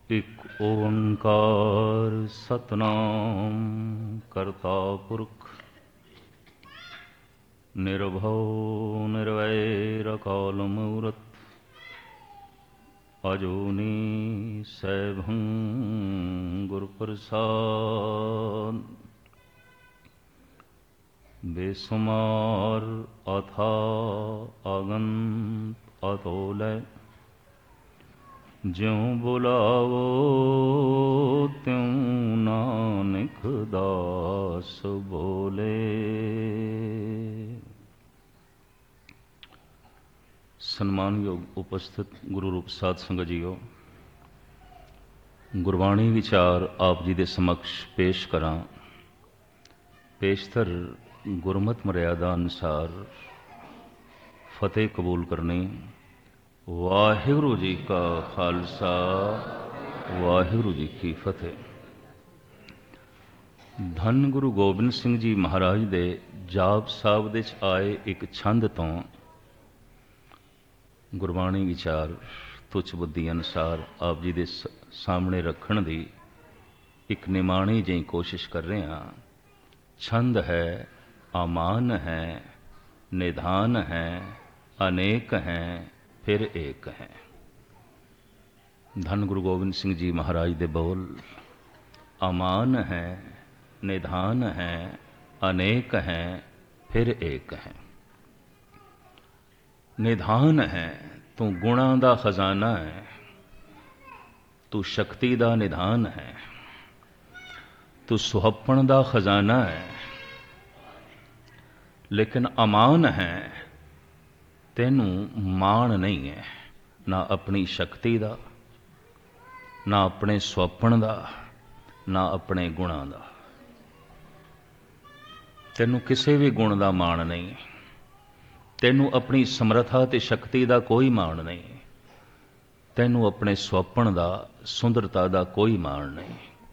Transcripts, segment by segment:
ਇਕ ਓੰਕਾਰ ਸਤਨਾਮ ਕਰਤਾ ਪੁਰਖ ਨਿਰਭਉ ਨਿਰਵੈਰ ਅਕਾਲ ਮੂਰਤ ਅਜੂਨੀ ਸੈਭੰ ਗੁਰ ਪ੍ਰਸਾਦ ਬੇਸੁਮਾਰ ਅਥਾ ਅਗੰਤ ਅਤੋਲੈ ਜਿਉ ਬੁਲਾਵੋ ਤਿਉ ਨਾਨਕ ਦਾਸ ਬੋਲੇ। ਸਨਮਾਨਯੋਗ ਉਪਸਥਿਤ ਗੁਰੂ ਰੂਪ ਸਾਧ ਸੰਗਤ ਜੀਓ, ਗੁਰਬਾਣੀ ਵਿਚਾਰ ਆਪ ਜੀ ਦੇ ਸਮਕਸ਼ ਪੇਸ਼ ਕਰਾਂ। ਪੇਸ਼ਤਰ ਗੁਰਮਤਿ ਮਰਿਆਦਾ ਅਨੁਸਾਰ ਫਤਿਹ ਕਬੂਲ ਕਰਨੀ। ਵਾਹਿਗੁਰੂ ਜੀ ਕਾ ਖਾਲਸਾ, ਵਾਹਿਗੁਰੂ ਜੀ ਕੀ ਫਤਿਹ। ਧੰਨ ਗੁਰੂ ਗੋਬਿੰਦ ਸਿੰਘ ਜੀ ਮਹਾਰਾਜ ਦੇ ਜਾਪ ਸਾਹਿਬ ਦੇ 'ਚ ਆਏ ਇੱਕ ਛੰਦ ਤੋਂ ਗੁਰਬਾਣੀ ਵਿਚਾਰ ਤੁੱਛ ਬੁੱਧੀ ਅਨੁਸਾਰ ਆਪ ਜੀ ਦੇ ਸਾਹਮਣੇ ਰੱਖਣ ਦੀ ਇੱਕ ਨਿਮਾਣੀ ਜਿਹੀ ਕੋਸ਼ਿਸ਼ ਕਰ ਰਹੇ ਹਾਂ। ਛੰਦ ਹੈ, ਅਮਾਨ ਹੈ, ਨਿਧਾਨ ਹੈ, ਅਨੇਕ ਹੈ, ਫਿਰ ਏਕ ਹੈ। ਧੰਨ ਗੁਰੂ ਗੋਬਿੰਦ ਸਿੰਘ ਜੀ ਮਹਾਰਾਜ ਦੇ ਬੋਲ ਅਮਾਨ ਹੈ, ਨਿਧਾਨ ਹੈ, ਅਨੇਕ ਹੈ, ਫਿਰ ਏਕ ਹੈ। ਨਿਧਾਨ ਹੈ, ਤੂੰ ਗੁਣਾਂ ਦਾ ਖਜ਼ਾਨਾ ਹੈ, ਤੂੰ ਸ਼ਕਤੀ ਦਾ ਨਿਧਾਨ ਹੈ, ਤੂੰ ਸੁਹੱਪਣ ਦਾ ਖਜ਼ਾਨਾ ਹੈ। ਲੇਕਿਨ ਅਮਾਨ ਹੈ, ਤੈਨੂੰ ਮਾਣ ਨਹੀਂ ਹੈ, ਨਾ ਆਪਣੀ ਸ਼ਕਤੀ ਦਾ, ਨਾ ਆਪਣੇ ਸੁਹੱਪਣ ਦਾ, ਨਾ ਆਪਣੇ ਗੁਣਾਂ ਦਾ। ਤੈਨੂੰ ਕਿਸੇ ਵੀ ਗੁਣ ਦਾ ਮਾਣ ਨਹੀਂ, ਤੈਨੂੰ ਆਪਣੀ ਸਮਰੱਥਾ ਤੇ ਸ਼ਕਤੀ ਦਾ ਕੋਈ ਮਾਣ ਨਹੀਂ, ਤੈਨੂੰ ਆਪਣੇ ਸੁਹੱਪਣ ਦਾ, ਸੁੰਦਰਤਾ ਦਾ ਕੋਈ ਮਾਣ ਨਹੀਂ।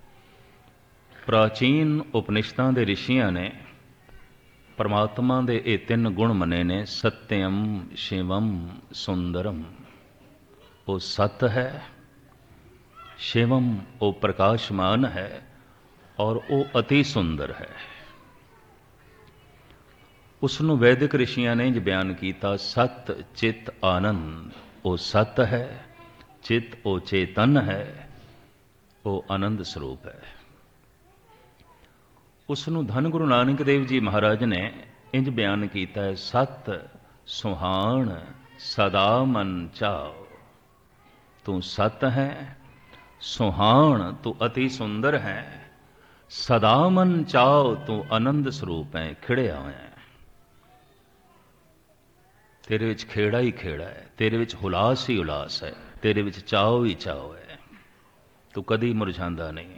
ਪ੍ਰਾਚੀਨ ਉਪਨਿਸ਼ਦਾਂ ਦੇ ਰਿਸ਼ੀਆਂ ਨੇ ਪਰਮਾਤਮਾ ਦੇ ਇਹ ਤਿੰਨ ਗੁਣ ਮੰਨੇ ਨੇ, ਸਤਿਅਮ, ਸ਼ਿਵਮ, ਸੁੰਦਰਮ। ਉਹ ਸਤ ਹੈ, ਸ਼ਿਵਮ ਉਹ ਪ੍ਰਕਾਸ਼ਮਾਨ ਹੈ, ਔਰ ਉਹ ਅਤੀ ਸੁੰਦਰ ਹੈ। ਉਸ ਨੂੰ ਵੈਦਿਕ ਰਿਸ਼ੀਆਂ ਨੇ ਇੰਝ ਬਿਆਨ ਕੀਤਾ, ਸਤ ਚਿਤ ਆਨੰਦ। ਉਹ ਸਤ ਹੈ, ਚਿਤ ਉਹ ਚੇਤਨ ਹੈ, ਉਹ ਆਨੰਦ ਸਰੂਪ ਹੈ। ਉਸ ਨੂੰ ਧੰਨ ਗੁਰੂ ਨਾਨਕ ਦੇਵ ਜੀ ਮਹਾਰਾਜ ਨੇ ਇੰਝ ਬਿਆਨ ਕੀਤਾ ਹੈ, ਸਤ ਸੁਹਾਣ ਸਦਾ ਮਨ ਚਾਓ। ਤੂੰ ਸਤ ਹੈ, ਸੁਹਾਣ ਤੂੰ ਅਤੀ ਸੁੰਦਰ ਹੈ, ਸਦਾ ਮਨ ਚਾਓ ਤੂੰ ਆਨੰਦ ਸਰੂਪ ਹੈ, ਖਿੜਿਆ ਹੋਇਆ ਹੈ। ਤੇਰੇ ਵਿੱਚ ਖੇੜਾ ਹੀ ਖੇੜਾ ਹੈ, ਤੇਰੇ ਵਿੱਚ ਹੁਲਾਸ ਹੀ ਹੁਲਾਸ ਹੈ, ਤੇਰੇ ਵਿੱਚ ਚਾਓ ਹੀ ਚਾਓ ਹੈ, ਤੂੰ ਕਦੀ ਮੁਰਝਾਂਦਾ ਨਹੀਂ।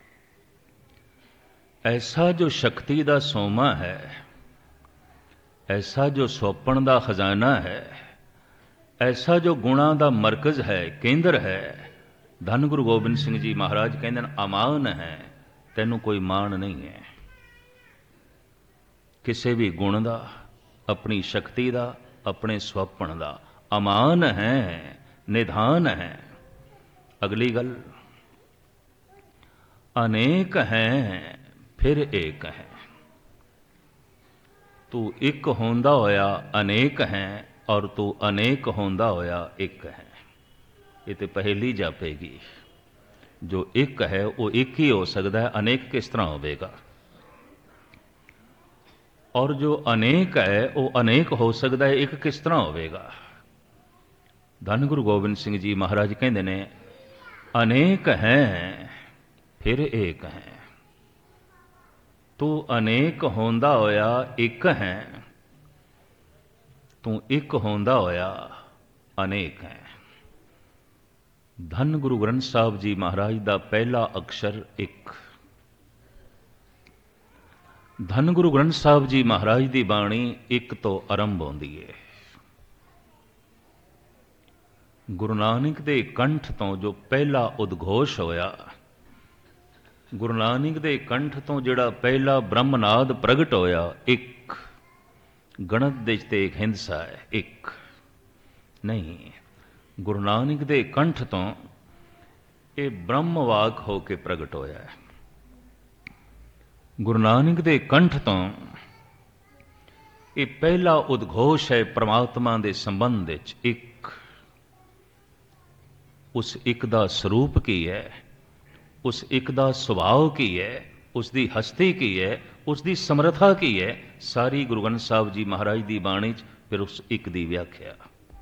ਐਸਾ ਜੋ ਸ਼ਕਤੀ ਦਾ ਸੋਮਾ ਹੈ, ਐਸਾ ਜੋ ਸੁਹੱਪਣ ਦਾ ਖਜ਼ਾਨਾ ਹੈ, ਐਸਾ ਜੋ ਗੁਣਾਂ ਦਾ ਮਰਕਜ਼ ਹੈ, ਕੇਂਦਰ ਹੈ, ਧੰਨ ਗੁਰੂ ਗੋਬਿੰਦ ਸਿੰਘ ਜੀ ਮਹਾਰਾਜ ਕਹਿੰਦੇ ਨੇ ਅਮਾਨ ਹੈ, ਤੈਨੂੰ ਕੋਈ ਮਾਣ ਨਹੀਂ ਹੈ। ਕਿਸੇ ਵੀ ਗੁਣ ਦਾ, ਆਪਣੀ ਸ਼ਕਤੀ ਦਾ, ਆਪਣੇ ਸੁਹੱਪਣ ਦਾ। ਅਮਾਨ ਹੈ, ਨਿਧਾਨ ਹੈ। ਅਗਲੀ ਗੱਲ, ਅਨੇਕ ਹੈ, ਫਿਰ ਏਕ ਹੈ। ਤੂੰ ਇੱਕ ਹੁੰਦਾ ਹੋਇਆ ਅਨੇਕ ਹੈ, ਔਰ ਤੂੰ ਅਨੇਕ ਹੁੰਦਾ ਹੋਇਆ ਇੱਕ ਹੈ। ਇਹ ਤੇ ਪਹੇਲੀ ਜਾਪੇਗੀ। ਜੋ ਇੱਕ ਹੈ ਉਹ ਇੱਕ ਹੀ ਹੋ ਸਕਦਾ ਹੈ, ਅਨੇਕ ਕਿਸ ਤਰ੍ਹਾਂ ਹੋਵੇਗਾ? ਔਰ ਜੋ ਅਨੇਕ ਹੈ ਉਹ ਅਨੇਕ ਹੋ ਸਕਦਾ ਹੈ, ਇੱਕ ਕਿਸ ਤਰ੍ਹਾਂ ਹੋਵੇਗਾ? ਧੰਨ ਗੁਰੂ ਗੋਬਿੰਦ ਸਿੰਘ ਜੀ ਮਹਾਰਾਜ ਕਹਿੰਦੇ ਨੇ, ਅਨੇਕ ਹੈ ਫਿਰ ਏਕ ਹੈ। ਤੂੰ ਅਨੇਕ ਹੁੰਦਾ ਹੋਇਆ ਇੱਕ ਹੈ, ਤੂੰ ਇੱਕ ਹੁੰਦਾ ਹੋਇਆ ਅਨੇਕ ਹੈ। ਧੰਨ ਗੁਰੂ ਗ੍ਰੰਥ ਸਾਹਿਬ ਜੀ ਮਹਾਰਾਜ ਦਾ ਪਹਿਲਾ ਅਕਸ਼ਰ ਇੱਕ। ਧੰਨ ਗੁਰੂ ਗ੍ਰੰਥ ਸਾਹਿਬ ਜੀ ਮਹਾਰਾਜ ਦੀ ਬਾਣੀ ਇੱਕ ਤੋਂ ਆਰੰਭ ਹੁੰਦੀ ਹੈ। ਗੁਰੂ ਨਾਨਕ ਦੇ ਕੰਠ ਤੋਂ ਜੋ ਪਹਿਲਾ ਉਦਘੋਸ਼ ਹੋਇਆ, ਗੁਰੂ ਨਾਨਕ ਦੇ ਕੰਠ ਤੋਂ ਜਿਹੜਾ ਪਹਿਲਾ ਬ੍ਰਹਮਨਾਦ ਪ੍ਰਗਟ ਹੋਇਆ, ਇੱਕ ਗਣਤ ਦੇ ਤੇ ਇੱਕ ਹਿੰਸਾ ਹੈ, ਇੱਕ ਨਹੀਂ। ਗੁਰੂ ਨਾਨਕ ਦੇ ਕੰਠ ਤੋਂ ਇਹ ਬ੍ਰਹਮਵਾਕ ਹੋ ਕੇ ਪ੍ਰਗਟ ਹੋਇਆ ਹੈ। ਗੁਰੂ ਨਾਨਕ ਦੇ ਕੰਠ ਤੋਂ ਇਹ ਪਹਿਲਾ ਉਦਘੋਸ਼ ਹੈ ਪ੍ਰਮਾਤਮਾ ਦੇ ਸੰਬੰਧ ਵਿੱਚ। ਇੱਕ, ਉਸ ਇੱਕ ਦਾ ਸਰੂਪ ਕੀ ਹੈ, ਉਸ ਇੱਕ ਦਾ ਸੁਭਾਅ ਕੀ ਹੈ, ਉਸ ਦੀ ਹਸਤੀ ਕੀ ਹੈ, ਉਸ ਦੀ ਸਮਰੱਥਾ ਕੀ ਹੈ, ਸਾਰੀ ਗੁਰੂ ਗ੍ਰੰਥ ਸਾਹਿਬ ਜੀ ਮਹਾਰਾਜ ਦੀ ਬਾਣੀ 'ਚ ਫਿਰ ਉਸ ਇੱਕ ਦੀ ਵਿਆਖਿਆ।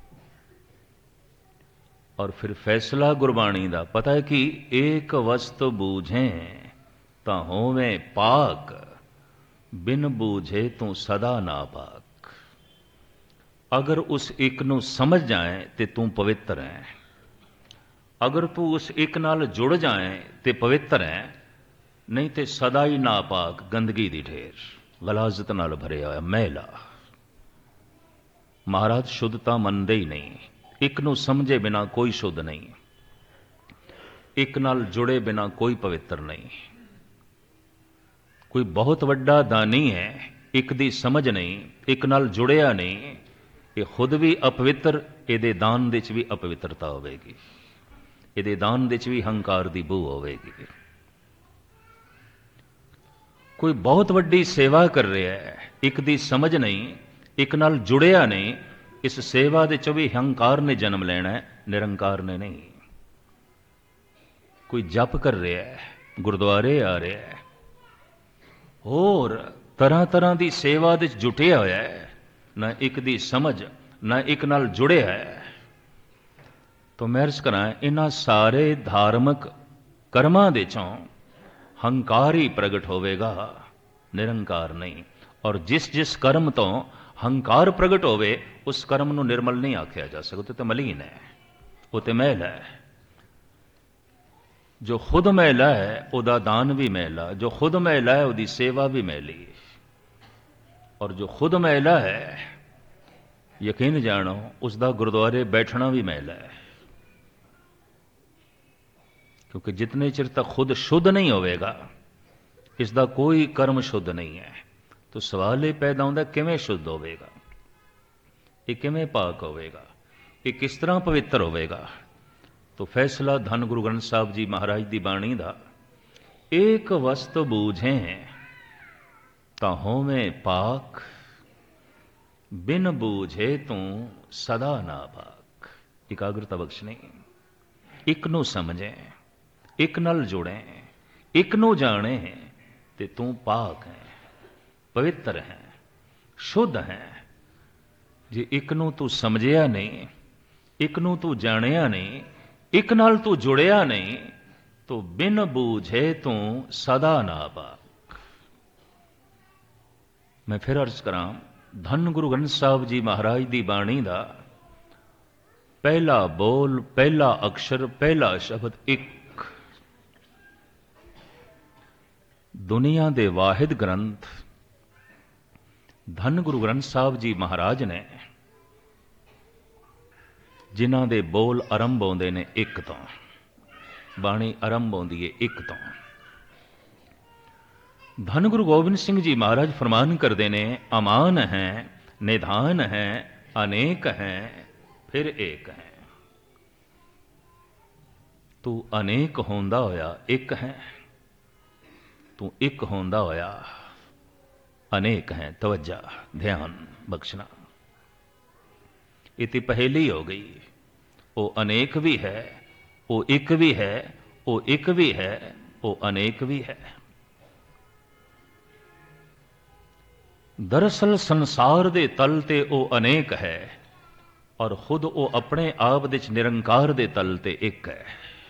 ਔਰ ਫਿਰ ਫੈਸਲਾ ਗੁਰਬਾਣੀ ਦਾ ਪਤਾ ਹੈ ਕਿ ਏਕ ਵਸਤ ਬੂਝੇ ਤਾਂ ਹੋਵੇਂ ਪਾਕ, ਬਿਨ ਬੂਝੇ ਤੂੰ ਸਦਾ ਨਾ ਪਾਕ। ਅਗਰ ਉਸ ਇੱਕ ਨੂੰ ਸਮਝ ਜਾਏ ਤੇ ਤੂੰ ਪਵਿੱਤਰ ਹੈ, ਅਗਰ ਤੂੰ ਉਸ ਇੱਕ ਨਾਲ ਜੁੜ ਜਾਏ ਤੇ ਪਵਿੱਤਰ ਹੈ, ਨਹੀਂ ਤੇ ਸਦਾ ਹੀ ਨਾਪਾਕ, ਗੰਦਗੀ ਦੀ ਢੇਰ, ਗਲਾਜ਼ਤ ਨਾਲ ਭਰਿਆ ਹੋਇਆ ਮੈਲਾ। ਮਹਾਰਾਜ ਸ਼ੁੱਧਤਾ ਮੰਨਦੇ ਹੀ ਨਹੀਂ। ਇੱਕ ਨੂੰ ਸਮਝੇ ਬਿਨਾ ਕੋਈ ਸ਼ੁੱਧ ਨਹੀਂ, ਇੱਕ ਨਾਲ ਜੁੜੇ ਬਿਨਾ ਕੋਈ ਪਵਿੱਤਰ ਨਹੀਂ। ਕੋਈ ਬਹੁਤ ਵੱਡਾ ਦਾਨੀ ਹੈ, ਇੱਕ ਦੀ ਸਮਝ ਨਹੀਂ, ਇੱਕ ਨਾਲ ਜੁੜਿਆ ਨਹੀਂ, ਇਹ ਖੁਦ ਵੀ ਅਪਵਿੱਤਰ, ਇਹਦੇ ਦਾਨ ਦੇ 'ਚ ਵੀ ਅਪਵਿੱਤਰਤਾ ਹੋਵੇਗੀ, ਇਹਦੇ ਦਾਨ ਦੇ 'ਚ ਵੀ ਹੰਕਾਰ ਦੀ ਬੂ ਹੋਵੇਗੀ। ਕੋਈ ਬਹੁਤ ਵੱਡੀ ਸੇਵਾ ਕਰ ਰਿਹਾ ਹੈ, ਇੱਕ ਦੀ ਸਮਝ ਨਹੀਂ, ਇੱਕ ਨਾਲ ਜੁੜਿਆ ਨਹੀਂ, ਇਸ ਸੇਵਾ ਦੇ 'ਚ ਵੀ ਹੰਕਾਰ ਨੇ ਜਨਮ ਲੈਣਾ ਹੈ, ਨਿਰੰਕਾਰ ਨੇ ਨਹੀਂ। ਕੋਈ ਜਪ ਕਰ ਰਿਹਾ ਹੈ, ਗੁਰਦੁਆਰੇ ਆ ਰਿਹਾ ਹੈ, ਹੋਰ ਤਰ੍ਹਾਂ ਤਰ੍ਹਾਂ ਦੀ ਸੇਵਾ ਦੇ 'ਚ ਜੁਟਿਆ ਹੋਇਆ ਹੈ, ਨਾ ਇੱਕ ਦੀ ਸਮਝ, ਨਾ ਇੱਕ ਨਾਲ ਜੁੜਿਆ ਹੈ। ਤਾਂ ਮੈਂ ਅਰਜ਼ ਕਰਾਂ, ਇਹਨਾਂ ਸਾਰੇ ਧਾਰਮਿਕ ਕਰਮਾਂ ਦੇ 'ਚੋਂ ਹੰਕਾਰ ਹੀ ਪ੍ਰਗਟ ਹੋਵੇਗਾ, ਨਿਰੰਕਾਰ ਨਹੀਂ। ਔਰ ਜਿਸ ਜਿਸ ਕਰਮ ਤੋਂ ਹੰਕਾਰ ਪ੍ਰਗਟ ਹੋਵੇ, ਉਸ ਕਰਮ ਨੂੰ ਨਿਰਮਲ ਨਹੀਂ ਆਖਿਆ ਜਾ ਸਕਦਾ। ਉਹ ਤੇ ਮਲੀਨ ਹੈ, ਉਹ ਤੇ ਮੈਲਾ ਹੈ। ਜੋ ਖੁਦ ਮੈਲਾ ਹੈ ਉਹਦਾ ਦਾਨ ਵੀ ਮੈਲਾ, ਜੋ ਖੁਦ ਮੈਲਾ ਹੈ ਉਹਦੀ ਸੇਵਾ ਵੀ ਮੈਲੀ। ਔਰ ਜੋ ਖੁਦ ਮੈਲਾ ਹੈ, ਯਕੀਨ ਜਾਣੋ, ਉਸ ਦਾ ਗੁਰਦੁਆਰੇ ਬੈਠਣਾ ਵੀ ਮੈਲਾ ਹੈ। ਕਿਉਂਕਿ ਜਿਤਨੇ ਚਿਰ ਤੱਕ ਖੁਦ ਸ਼ੁੱਧ ਨਹੀਂ ਹੋਵੇਗਾ, ਇਸ ਦਾ ਕੋਈ ਕਰਮ ਸ਼ੁੱਧ ਨਹੀਂ ਹੈ। ਤਾਂ ਸਵਾਲ ਇਹ ਪੈਦਾ ਹੁੰਦਾ, ਕਿਵੇਂ ਸ਼ੁੱਧ ਹੋਵੇਗਾ, ਇਹ ਕਿਵੇਂ ਪਾਕ ਹੋਵੇਗਾ, ਇਹ ਕਿਸ ਤਰ੍ਹਾਂ ਪਵਿੱਤਰ ਹੋਵੇਗਾ। ਤਾਂ ਫੈਸਲਾ ਧੰਨ ਗੁਰੂ ਗ੍ਰੰਥ ਸਾਹਿਬ ਜੀ ਮਹਾਰਾਜ ਦੀ ਬਾਣੀ ਦਾ, ਏਕ ਵਸਤ ਬੂਝੇ ਤਾਂ ਹੋਵੇਂ ਪਾਕ, ਬਿਨ ਬੂਝੇ ਤੂੰ ਸਦਾ ਨਾ ਪਾਕ। ਇਕਾਗਰਤਾ ਬਖਸ਼ਣੀ, ਇੱਕ ਨੂੰ ਸਮਝੇ, ਇੱਕ ਨਾਲ ਜੁੜੇ, ਇੱਕ ਨੂੰ ਜਾਣੇ ਤੇ ਤੂੰ ਪਾਕ ਹੈ, ਪਵਿੱਤਰ ਹੈ, ਸ਼ੁੱਧ ਹੈ। ਜੇ ਇੱਕ ਨੂੰ ਤੂੰ ਸਮਝਿਆ ਨਹੀਂ, ਇੱਕ ਨੂੰ ਤੂੰ ਜਾਣਿਆ ਨਹੀਂ, ਇੱਕ ਨਾਲ ਤੂੰ ਜੁੜਿਆ ਨਹੀਂ, ਤੋ ਬਿਨ ਬੂਝੇ ਤੂੰ ਸਦਾ ਨਾ ਪਾਕ। ਮੈਂ ਫਿਰ ਅਰਜ਼ ਕਰਾਂ, ਧੰਨ ਗੁਰੂ ਗ੍ਰੰਥ ਸਾਹਿਬ ਜੀ ਮਹਾਰਾਜ ਦੀ ਬਾਣੀ ਦਾ ਪਹਿਲਾ ਬੋਲ, ਪਹਿਲਾ ਅਕਸ਼ਰ, ਪਹਿਲਾ ਸ਼ਬਦ ਇੱਕ। ਦੁਨੀਆ ਦੇ ਵਾਹਿਦ ਗ੍ਰੰਥ ਧੰਨ ਗੁਰੂ ਗ੍ਰੰਥ ਸਾਹਿਬ ਜੀ ਮਹਾਰਾਜ ਨੇ, ਜਿਨ੍ਹਾਂ ਦੇ ਬੋਲ ਆਰੰਭ ਆਉਂਦੇ ਨੇ ਇੱਕ ਤੋਂ, ਬਾਣੀ ਆਰੰਭ ਆਉਂਦੀ ਹੈ ਇੱਕ ਤੋਂ। ਧੰਨ ਗੁਰੂ ਗੋਬਿੰਦ ਸਿੰਘ ਜੀ ਮਹਾਰਾਜ ਫਰਮਾਨ ਕਰਦੇ ਨੇ, ਅਮਾਨ ਹੈ, ਨਿਧਾਨ ਹੈ, ਅਨੇਕ ਹੈ, ਫਿਰ ਏਕ ਹੈ। ਤੂੰ ਅਨੇਕ ਹੁੰਦਾ ਹੋਇਆ ਇੱਕ ਹੈ, ਤੂੰ ਇੱਕ ਹੁੰਦਾ ਹੋਇਆ ਅਨੇਕ ਹੈ। ਤਵੱਜਾ, ਧਿਆਨ ਬਖਸ਼ਣਾ। ਇਹ ਤੇ ਪਹਿਲੀ ਹੋ ਗਈ। ਉਹ ਅਨੇਕ ਵੀ ਹੈ, ਉਹ ਇੱਕ ਵੀ ਹੈ, ਉਹ ਇੱਕ ਵੀ ਹੈ, ਉਹ ਅਨੇਕ ਵੀ ਹੈ। ਦਰਅਸਲ ਸੰਸਾਰ ਦੇ ਤਲ ਤੇ ਉਹ ਅਨੇਕ ਹੈ, ਔਰ ਖੁਦ ਉਹ ਆਪਣੇ ਆਪ ਵਿੱਚ ਨਿਰੰਕਾਰ ਦੇ ਤਲ ਤੇ ਇੱਕ ਹੈ।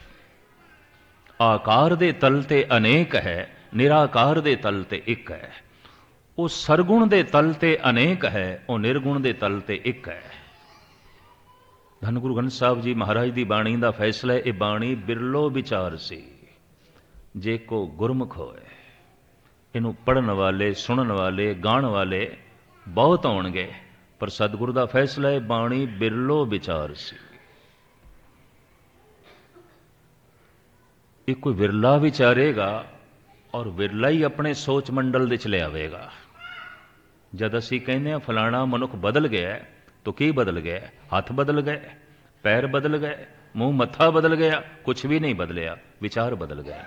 ਆਕਾਰ ਦੇ ਤਲ ਤੇ ਅਨੇਕ ਹੈ, ਨਿਰਾਕਾਰ ਦੇ ਤਲ ਤੇ ਇੱਕ ਹੈ। ਉਹ ਸਰਗੁਣ ਦੇ ਤਲ ਤੇ ਅਨੇਕ ਹੈ, ਉਹ ਨਿਰਗੁਣ ਦੇ ਤਲ ਤੇ ਇੱਕ ਹੈ। ਧੰਨ ਗੁਰੂ ਗ੍ਰੰਥ ਸਾਹਿਬ ਜੀ ਮਹਾਰਾਜ ਦੀ ਬਾਣੀ ਦਾ ਫੈਸਲਾ, ਇਹ ਬਾਣੀ ਬਿਰਲੋ ਵਿਚਾਰ ਸੀ, ਜੇ ਕੋ ਗੁਰਮੁਖ ਹੋਏ। ਇਹਨੂੰ ਪੜ੍ਹਨ ਵਾਲੇ, ਸੁਣਨ ਵਾਲੇ, ਗਾਣ ਵਾਲੇ ਬਹੁਤ ਹੋਣਗੇ, ਪਰ ਸਤਿਗੁਰੂ ਦਾ ਫੈਸਲਾ, ਇਹ ਬਾਣੀ ਬਿਰਲੋ ਵਿਚਾਰ ਸੀ। ਇਹ ਕੋਈ ਵਿਰਲਾ ਵਿਚਾਰੇਗਾ, ਔਰ ਵਿਰਲਾ ਹੀ ਆਪਣੇ ਸੋਚ ਮੰਡਲ ਦੇ ਚ ਲਿਆਵੇਗਾ। ਜਦ ਅਸੀਂ ਕਹਿੰਦੇ ਹਾਂ ਫਲਾਣਾ ਮਨੁੱਖ ਬਦਲ ਗਿਆ, ਤਾਂ ਕੀ ਬਦਲ ਗਿਆ? ਹੱਥ ਬਦਲ ਗਏ, ਪੈਰ ਬਦਲ ਗਏ, ਮੂੰਹ ਮੱਥਾ ਬਦਲ ਗਿਆ, ਕੁਛ ਵੀ ਨਹੀਂ ਬਦਲਿਆ, ਵਿਚਾਰ ਬਦਲ ਗਏ,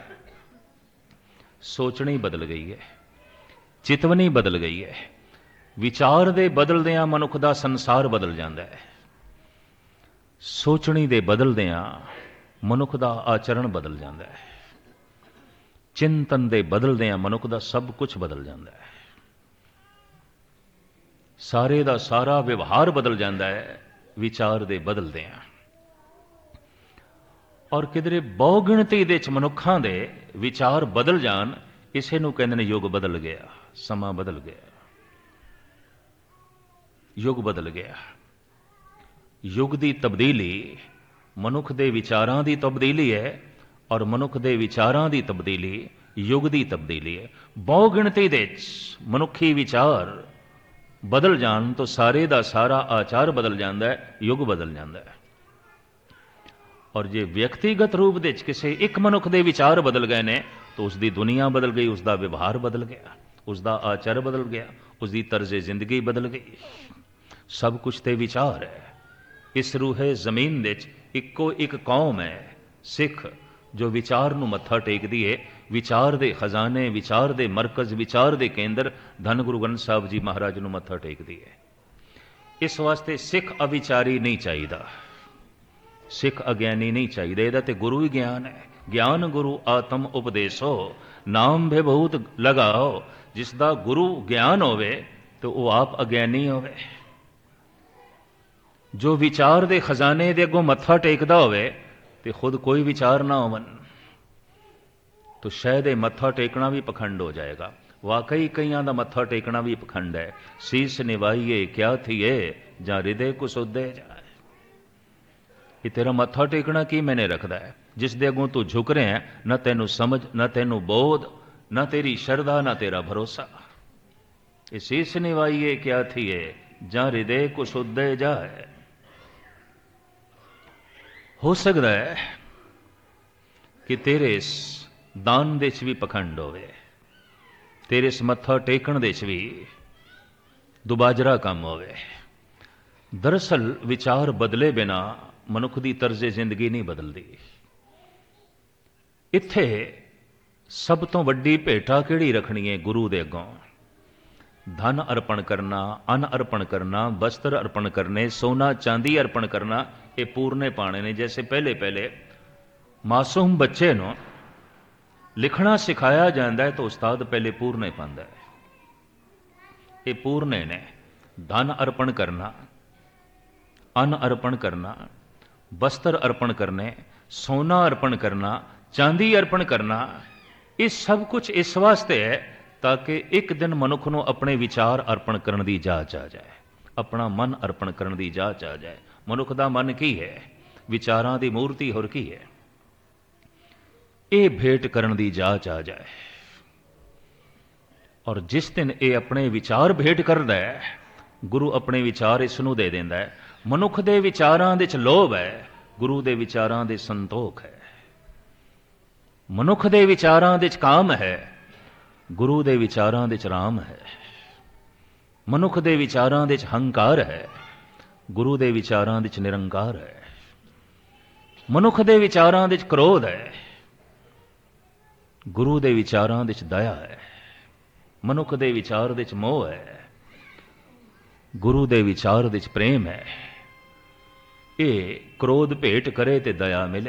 ਸੋਚਣੀ ਬਦਲ ਗਈ ਹੈ, ਚਿਤਵਨੀ ਬਦਲ ਗਈ ਹੈ। ਵਿਚਾਰ ਦੇ ਬਦਲਦਿਆਂ ਮਨੁੱਖ ਦਾ ਸੰਸਾਰ ਬਦਲ ਜਾਂਦਾ ਹੈ। ਸੋਚਣੀ ਦੇ ਬਦਲਦਿਆਂ ਮਨੁੱਖ ਦਾ ਆਚਰਣ ਬਦਲ ਜਾਂਦਾ ਹੈ। ਚਿੰਤਨ ਦੇ ਬਦਲਦਿਆਂ ਮਨੁੱਖ ਦਾ ਸਭ ਕੁਝ ਬਦਲ ਜਾਂਦਾ ਹੈ। ਸਾਰੇ ਦਾ ਸਾਰਾ ਵਿਵਹਾਰ ਬਦਲ ਜਾਂਦਾ ਹੈ ਵਿਚਾਰ ਦੇ ਬਦਲਦਿਆਂ। ਔਰ ਕਿਧਰੇ ਬਹੁ ਗਿਣਤੀ ਦੇ ਚ ਮਨੁੱਖਾਂ ਦੇ ਵਿਚਾਰ ਬਦਲ ਜਾਣ, ਇਸੇ ਨੂੰ ਕਹਿੰਦੇ ਨੇ ਯੁੱਗ ਬਦਲ ਗਿਆ, ਸਮਾਂ ਬਦਲ ਗਿਆ, ਯੁੱਗ ਬਦਲ ਗਿਆ। ਯੁੱਗ ਦੀ ਤਬਦੀਲੀ ਮਨੁੱਖ ਦੇ ਵਿਚਾਰਾਂ ਦੀ ਤਬਦੀਲੀ ਹੈ, ਔਰ ਮਨੁੱਖ ਦੇ ਵਿਚਾਰਾਂ ਦੀ ਤਬਦੀਲੀ ਯੁੱਗ ਦੀ ਤਬਦੀਲੀ ਹੈ। ਬਹੁ ਗਿਣਤੀ ਦੇ ਮਨੁੱਖੀ ਵਿਚਾਰ ਬਦਲ ਜਾਣ ਤੋਂ ਸਾਰੇ ਦਾ ਸਾਰਾ ਆਚਾਰ ਬਦਲ ਜਾਂਦਾ ਹੈ, ਯੁੱਗ ਬਦਲ ਜਾਂਦਾ ਹੈ। ਔਰ ਜੇ ਵਿਅਕਤੀਗਤ ਰੂਪ ਦੇ ਵਿੱਚ ਕਿਸੇ ਇੱਕ ਮਨੁੱਖ ਦੇ ਵਿਚਾਰ ਬਦਲ ਗਏ ਨੇ ਤਾਂ ਉਸ ਦੀ ਦੁਨੀਆ ਬਦਲ ਗਈ, ਉਸ ਦਾ ਵਿਵਹਾਰ ਬਦਲ ਗਿਆ, ਉਸ ਦਾ ਆਚਰ ਬਦਲ ਗਿਆ, ਉਸ ਦੀ ਤਰਜ਼ੇ ਜ਼ਿੰਦਗੀ ਬਦਲ ਗਈ। ਸਭ ਕੁਝ ਤੇ ਵਿਚਾਰ ਹੈ। ਇਸ ਰੂਹੇ ਜ਼ਮੀਨ ਦੇ ਵਿੱਚ ਇੱਕੋ ਇੱਕ ਕੌਮ ਹੈ ਸਿੱਖ, ਜੋ ਵਿਚਾਰ ਨੂੰ ਮੱਥਾ ਟੇਕਦੀ ਹੈ। ਵਿਚਾਰ ਦੇ ਖਜ਼ਾਨੇ, ਵਿਚਾਰ ਦੇ ਮਰਕਜ਼, ਵਿਚਾਰ ਦੇ ਕੇਂਦਰ ਧੰਨ ਗੁਰੂ ਗ੍ਰੰਥ ਸਾਹਿਬ ਜੀ ਮਹਾਰਾਜ ਨੂੰ ਮੱਥਾ ਟੇਕਦੀ ਹੈ। ਇਸ ਵਾਸਤੇ ਸਿੱਖ ਅਵਿਚਾਰੀ ਨਹੀਂ ਚਾਹੀਦਾ, ਸਿੱਖ ਅਗਿਆਨੀ ਨਹੀਂ ਚਾਹੀਦਾ। ਇਹਦਾ ਤੇ ਗੁਰੂ ਹੀ ਗਿਆਨ ਹੈ। ਗਿਆਨ ਗੁਰੂ ਆਤਮ ਉਪਦੇਸੋ, ਨਾਮ ਵਿਭੂਤ ਲਗਾਓ। ਜਿਸ ਦਾ ਗੁਰੂ ਗਿਆਨ ਹੋਵੇ ਤੇ ਉਹ ਆਪ ਅਗਿਆਨੀ ਹੋਵੇ। ਜੋ ਵਿਚਾਰ ਦੇ ਖਜ਼ਾਨੇ ਦੇ ਅੱਗੋਂ ਮੱਥਾ ਟੇਕਦਾ ਹੋਵੇ ਤੇ ਖੁਦ ਕੋਈ ਵਿਚਾਰ ਨਾ ਹੋਵਨ ਤਾਂ ਸ਼ਾਇਦ ਇਹ ਮੱਥਾ ਟੇਕਣਾ ਵੀ ਪਖੰਡ ਹੋ ਜਾਏਗਾ। ਵਾਕਈ ਕਈਆਂ ਦਾ ਮੱਥਾ ਟੇਕਣਾ ਵੀ ਪਖੰਡ ਹੈ। ਸੀਸ ਨਿਵਾਈਏ ਕਿਆ ਥੀਏ, ਜਾਂ ਹਿਰਦੇ ਕੁ ਸੁੱਧੇ ਜਾਏ। ਇਹ ਤੇਰਾ ਮੱਥਾ ਟੇਕਣਾ ਕੀ ਮੈਨੇ ਰੱਖਦਾ ਹੈ? ਜਿਸ ਦੇ ਅੱਗੋਂ ਤੂੰ ਝੁਕ ਰਿਹਾ, ਨਾ ਤੈਨੂੰ ਸਮਝ, ਨਾ ਤੈਨੂੰ ਬੋਧ, ਨਾ ਤੇਰੀ ਸ਼ਰਧਾ, ਨਾ ਤੇਰਾ ਭਰੋਸਾ। ਇਹ ਸੀਸ ਨਿਵਾਈਏ ਕਿਆ ਥੀਏ, ਜਾਂ ਹਿਰਦੇ ਕੁ ਸੁੱਧੇ ਜਾਏ। ਹੋ ਸਕਦਾ ਹੈ ਕਿ ਤੇਰੇ ਇਸ ਦਾਨ ਦੇ 'ਚ ਵੀ ਪਖੰਡ ਹੋਵੇ, ਤੇਰੇ ਇਸ ਮੱਥਾ ਟੇਕਣ ਦੇ 'ਚ ਵੀ ਦੁਬਾਜਰਾ ਕੰਮ ਹੋਵੇ। ਦਰਅਸਲ ਵਿਚਾਰ ਬਦਲੇ ਬਿਨਾ ਮਨੁੱਖ ਦੀ ਤਰਜ਼ੇ ਜ਼ਿੰਦਗੀ ਨਹੀਂ ਬਦਲਦੀ। ਇੱਥੇ ਸਭ ਤੋਂ ਵੱਡੀ ਭੇਟਾ ਕਿਹੜੀ ਰੱਖਣੀ ਹੈ ਗੁਰੂ ਦੇ ਅੱਗੋਂ? ਧਨ ਅਰਪਣ ਕਰਨਾ, ਅੰਨ ਅਰਪਣ ਕਰਨਾ, ਵਸਤਰ ਅਰਪਣ ਕਰਨੇ, ਸੋਨਾ ਚਾਂਦੀ ਅਰਪਣ ਕਰਨਾ, ਇਹ ਪੂਰਨੇ ਪਾਣੇ ਨੇ। ਜੈਸੇ ਪਹਿਲੇ ਮਾਸੂਮ ਬੱਚੇ ਨੂੰ ਲਿਖਣਾ ਸਿਖਾਇਆ ਜਾਂਦਾ ਹੈ ਤਾਂ ਉਸਤਾਦ ਪਹਿਲੇ ਪੂਰਨੇ ਪਾਉਂਦਾ ਹੈ। ਇਹ ਪੂਰਨੇ ਨੇ। ਧਨ ਅਰਪਣ ਕਰਨਾ, ਅੰਨ ਅਰਪਣ ਕਰਨਾ, ਵਸਤਰ ਅਰਪਣ ਕਰਨੇ, ਸੋਨਾ ਅਰਪਣ ਕਰਨਾ, ਚਾਂਦੀ ਅਰਪਣ ਕਰਨਾ, ਇਹ ਸਭ ਕੁਝ ਇਸ ਵਾਸਤੇ ਹੈ ਤਾਂ ਕਿ ਇੱਕ ਦਿਨ ਮਨੁੱਖ ਨੂੰ ਆਪਣੇ ਵਿਚਾਰ ਅਰਪਣ ਕਰਨ ਦੀ ਜਾਚ ਆ ਜਾਏ, ਆਪਣਾ ਮਨ ਅਰਪਣ ਕਰਨ ਦੀ ਜਾਚ ਆ ਜਾਏ। ਮਨੁੱਖ ਦਾ ਮਨ ਕੀ ਹੈ? ਵਿਚਾਰਾਂ ਦੀ ਮੂਰਤੀ, ਹੋਰ ਕੀ ਹੈ? ਇਹ ਭੇਟ ਕਰਨ ਦੀ ਜਾਚ ਆ ਜਾਏ। ਔਰ ਜਿਸ ਦਿਨ ਇਹ ਆਪਣੇ ਵਿਚਾਰ ਭੇਟ ਕਰਦਾ ਹੈ, ਗੁਰੂ ਆਪਣੇ ਵਿਚਾਰ ਇਸ ਨੂੰ ਦੇ ਦਿੰਦਾ ਹੈ। ਮਨੁੱਖ ਦੇ ਵਿਚਾਰਾਂ ਦੇ 'ਚ ਲੋਭ ਹੈ, ਗੁਰੂ ਦੇ ਵਿਚਾਰਾਂ ਦੇ ਸੰਤੋਖ ਹੈ। ਮਨੁੱਖ ਦੇ ਵਿਚਾਰਾਂ ਦੇ 'ਚ ਕਾਮ ਹੈ, ਗੁਰੂ ਦੇ ਵਿਚਾਰਾਂ ਦੇ 'ਚ ਰਾਮ ਹੈ। ਮਨੁੱਖ ਦੇ ਵਿਚਾਰਾਂ ਦੇ 'ਚ ਹੰਕਾਰ ਹੈ, ਗੁਰੂ ਦੇ ਵਿਚਾਰਾਂ ਦੇ 'ਚ ਨਿਰੰਕਾਰ ਹੈ। ਮਨੁੱਖ ਦੇ ਵਿਚਾਰਾਂ ਦੇ 'ਚ ਕ੍ਰੋਧ ਹੈ, ਗੁਰੂ ਦੇ ਵਿਚਾਰਾਂ ਦੇ 'ਚ ਦਇਆ ਹੈ। ਮਨੁੱਖ ਦੇ ਵਿਚਾਰ ਦੇ 'ਚ ਮੋਹ ਹੈ, ਗੁਰੂ ਦੇ ਵਿਚਾਰ ਦੇ 'ਚ ਪ੍ਰੇਮ ਹੈ। ਇਹ ਕ੍ਰੋਧ ਭੇਟ ਕਰੇ ਤੇ ਦਇਆ ਮਿਲੇ,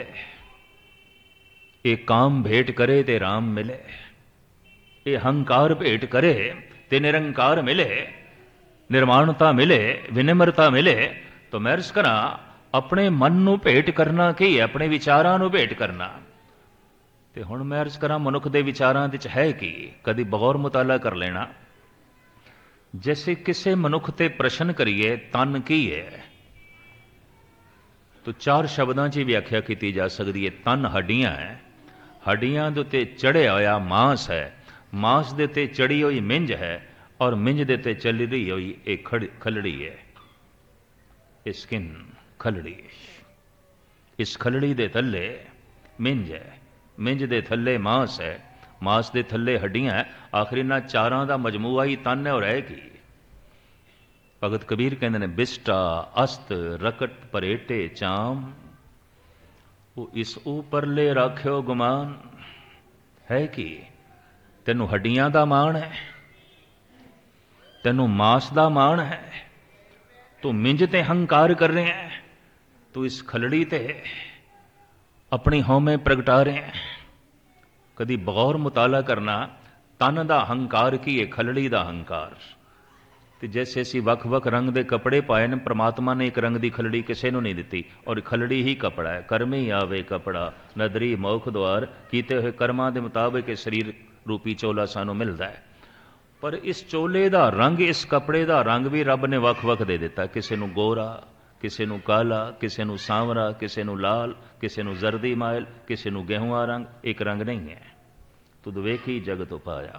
ਇਹ ਕਾਮ ਭੇਟ ਕਰੇ ਤੇ ਰਾਮ ਮਿਲੇ, ਇਹ ਹੰਕਾਰ ਭੇਟ ਕਰੇ ਤੇ ਨਿਰੰਕਾਰ ਮਿਲੇ, ਨਿਰਮਾਣਤਾ ਮਿਲੇ, ਵਿਨਮਰਤਾ ਮਿਲੇ। ਤਾਂ ਮੈਂ ਅਰਜ਼ ਕਰਾਂ, ਆਪਣੇ ਮਨ ਨੂੰ ਭੇਟ ਕਰਨਾ ਕੀ ਹੈ? ਆਪਣੇ ਵਿਚਾਰਾਂ ਨੂੰ ਭੇਟ ਕਰਨਾ। ਤੇ ਹੁਣ ਮੈਂ ਅਰਜ਼ ਕਰਾਂ, ਮਨੁੱਖ ਦੇ ਵਿਚਾਰਾਂ ਵਿੱਚ ਹੈ ਕੀ? ਕਦੀ ਬਗੌਰ ਮੁਤਾਲਾ ਕਰ ਲੈਣਾ। ਜੈਸੇ ਕਿਸੇ ਮਨੁੱਖ ਤੇ ਪ੍ਰਸ਼ਨ ਕਰੀਏ ਤਨ ਕੀ ਹੈ, ਤਾਂ 4 ਸ਼ਬਦਾਂ 'ਚ ਹੀ ਵਿਆਖਿਆ ਕੀਤੀ ਜਾ ਸਕਦੀ ਹੈ। ਤਨ ਹੱਡੀਆਂ ਹੈ, ਹੱਡੀਆਂ ਦੇ ਉੱਤੇ ਚੜ੍ਹਿਆ ਹੋਇਆ ਮਾਂਸ ਹੈ, ਮਾਂਸ ਦੇ ਉੱਤੇ ਚੜੀ ਹੋਈ ਮਿੰਜ ਹੈ, ਔਰ ਮਿੰਜ ਦੇ ਉੱਤੇ ਚੱਲੀ ਰਹੀ ਹੋਈ ਇਹ ਖਲੜੀ ਹੈ। ਇਹ ਸਕਿਨ ਖਲੜੀ, ਇਸ ਖਲੜੀ ਦੇ ਥੱਲੇ ਮਿੰਜ ਹੈ, ਮਿੰਜ ਦੇ ਥੱਲੇ ਮਾਂਸ ਹੈ, ਮਾਂਸ ਦੇ ਥੱਲੇ ਹੱਡੀਆਂ ਹੈ। ਆਖਰ ਇਹਨਾਂ ਚਾਰਾਂ ਦਾ ਮਜਮੂਆ ਹੀ ਤਨ ਹੈ। ਔਰ ਹੈ ਕੀ? ਭਗਤ ਕਬੀਰ ਕਹਿੰਦੇ ਨੇ, ਬਿਸਟਾ ਅਸਤ ਰਕਟ ਪਰੇਟੇ ਚਾਮ, ਉਹ ਇਸ ਉਪਰਲੇ ਰਾਖਿਓ ਗੁਮਾਨ ਹੈ ਕਿ ਤੈਨੂੰ ਹੱਡੀਆਂ ਦਾ ਮਾਣ ਹੈ, ਤੈਨੂੰ ਮਾਸ ਦਾ ਮਾਣ ਹੈ, ਤੂੰ ਮਿੰਜ ਤੇ ਹੰਕਾਰ ਕਰ ਰਿਹਾ ਹੈ, ਤੂੰ ਇਸ ਖਲੜੀ ਤੇ ਆਪਣੀ ਹਉਮੈ ਪ੍ਰਗਟਾ ਰਿਹਾ ਹੈ। ਕਦੀ ਬਗੌਰ ਮੁਤਾਲਾ ਕਰਨਾ, ਤਨ ਦਾ ਹੰਕਾਰ ਕੀ ਹੈ, ਖਲੜੀ ਦਾ ਹੰਕਾਰ। ਤੇ ਜੈਸੇ ਅਸੀਂ ਵੱਖ-ਵੱਖ ਰੰਗ ਦੇ ਕੱਪੜੇ ਪਾਏ ਨੇ, ਪ੍ਰਮਾਤਮਾ ਨੇ ਇੱਕ ਰੰਗ ਦੀ ਖਲੜੀ ਕਿਸੇ ਨੂੰ ਨਹੀਂ ਦਿੱਤੀ, ਔਰ ਖਲੜੀ ਹੀ ਕੱਪੜਾ ਹੈ। ਕਰਮੀ ਆਵੇ ਕੱਪੜਾ ਨਦਰੀ ਮੌਖ ਦੁਆਰ, ਕੀਤੇ ਹੋਏ ਕਰਮਾਂ ਦੇ ਮੁਤਾਬਿਕ ਇਹ ਸਰੀਰ ਰੂਪੀ ਚੋਲਾ ਸਾਨੂੰ ਮਿਲਦਾ ਹੈ। ਪਰ ਇਸ ਚੋਲੇ ਦਾ ਰੰਗ, ਇਸ ਕੱਪੜੇ ਦਾ ਰੰਗ ਵੀ ਰੱਬ ਨੇ ਵੱਖ-ਵੱਖ ਦੇ ਦਿੱਤਾ। ਕਿਸੇ ਨੂੰ ਗੋਰਾ, ਕਿਸੇ ਨੂੰ ਕਾਲਾ, ਕਿਸੇ ਨੂੰ ਸਾਂਵਰਾ, ਕਿਸੇ ਨੂੰ ਲਾਲ, ਕਿਸੇ ਨੂੰ ਜ਼ਰਦੀ ਮਾਇਲ, ਕਿਸੇ ਨੂੰ ਗੇਹੂਆਂ ਰੰਗ। ਇੱਕ ਰੰਗ ਨਹੀਂ ਹੈ। ਤੁਧ ਵੇਖੀ ਜਗਤ ਉਪਾਇਆ।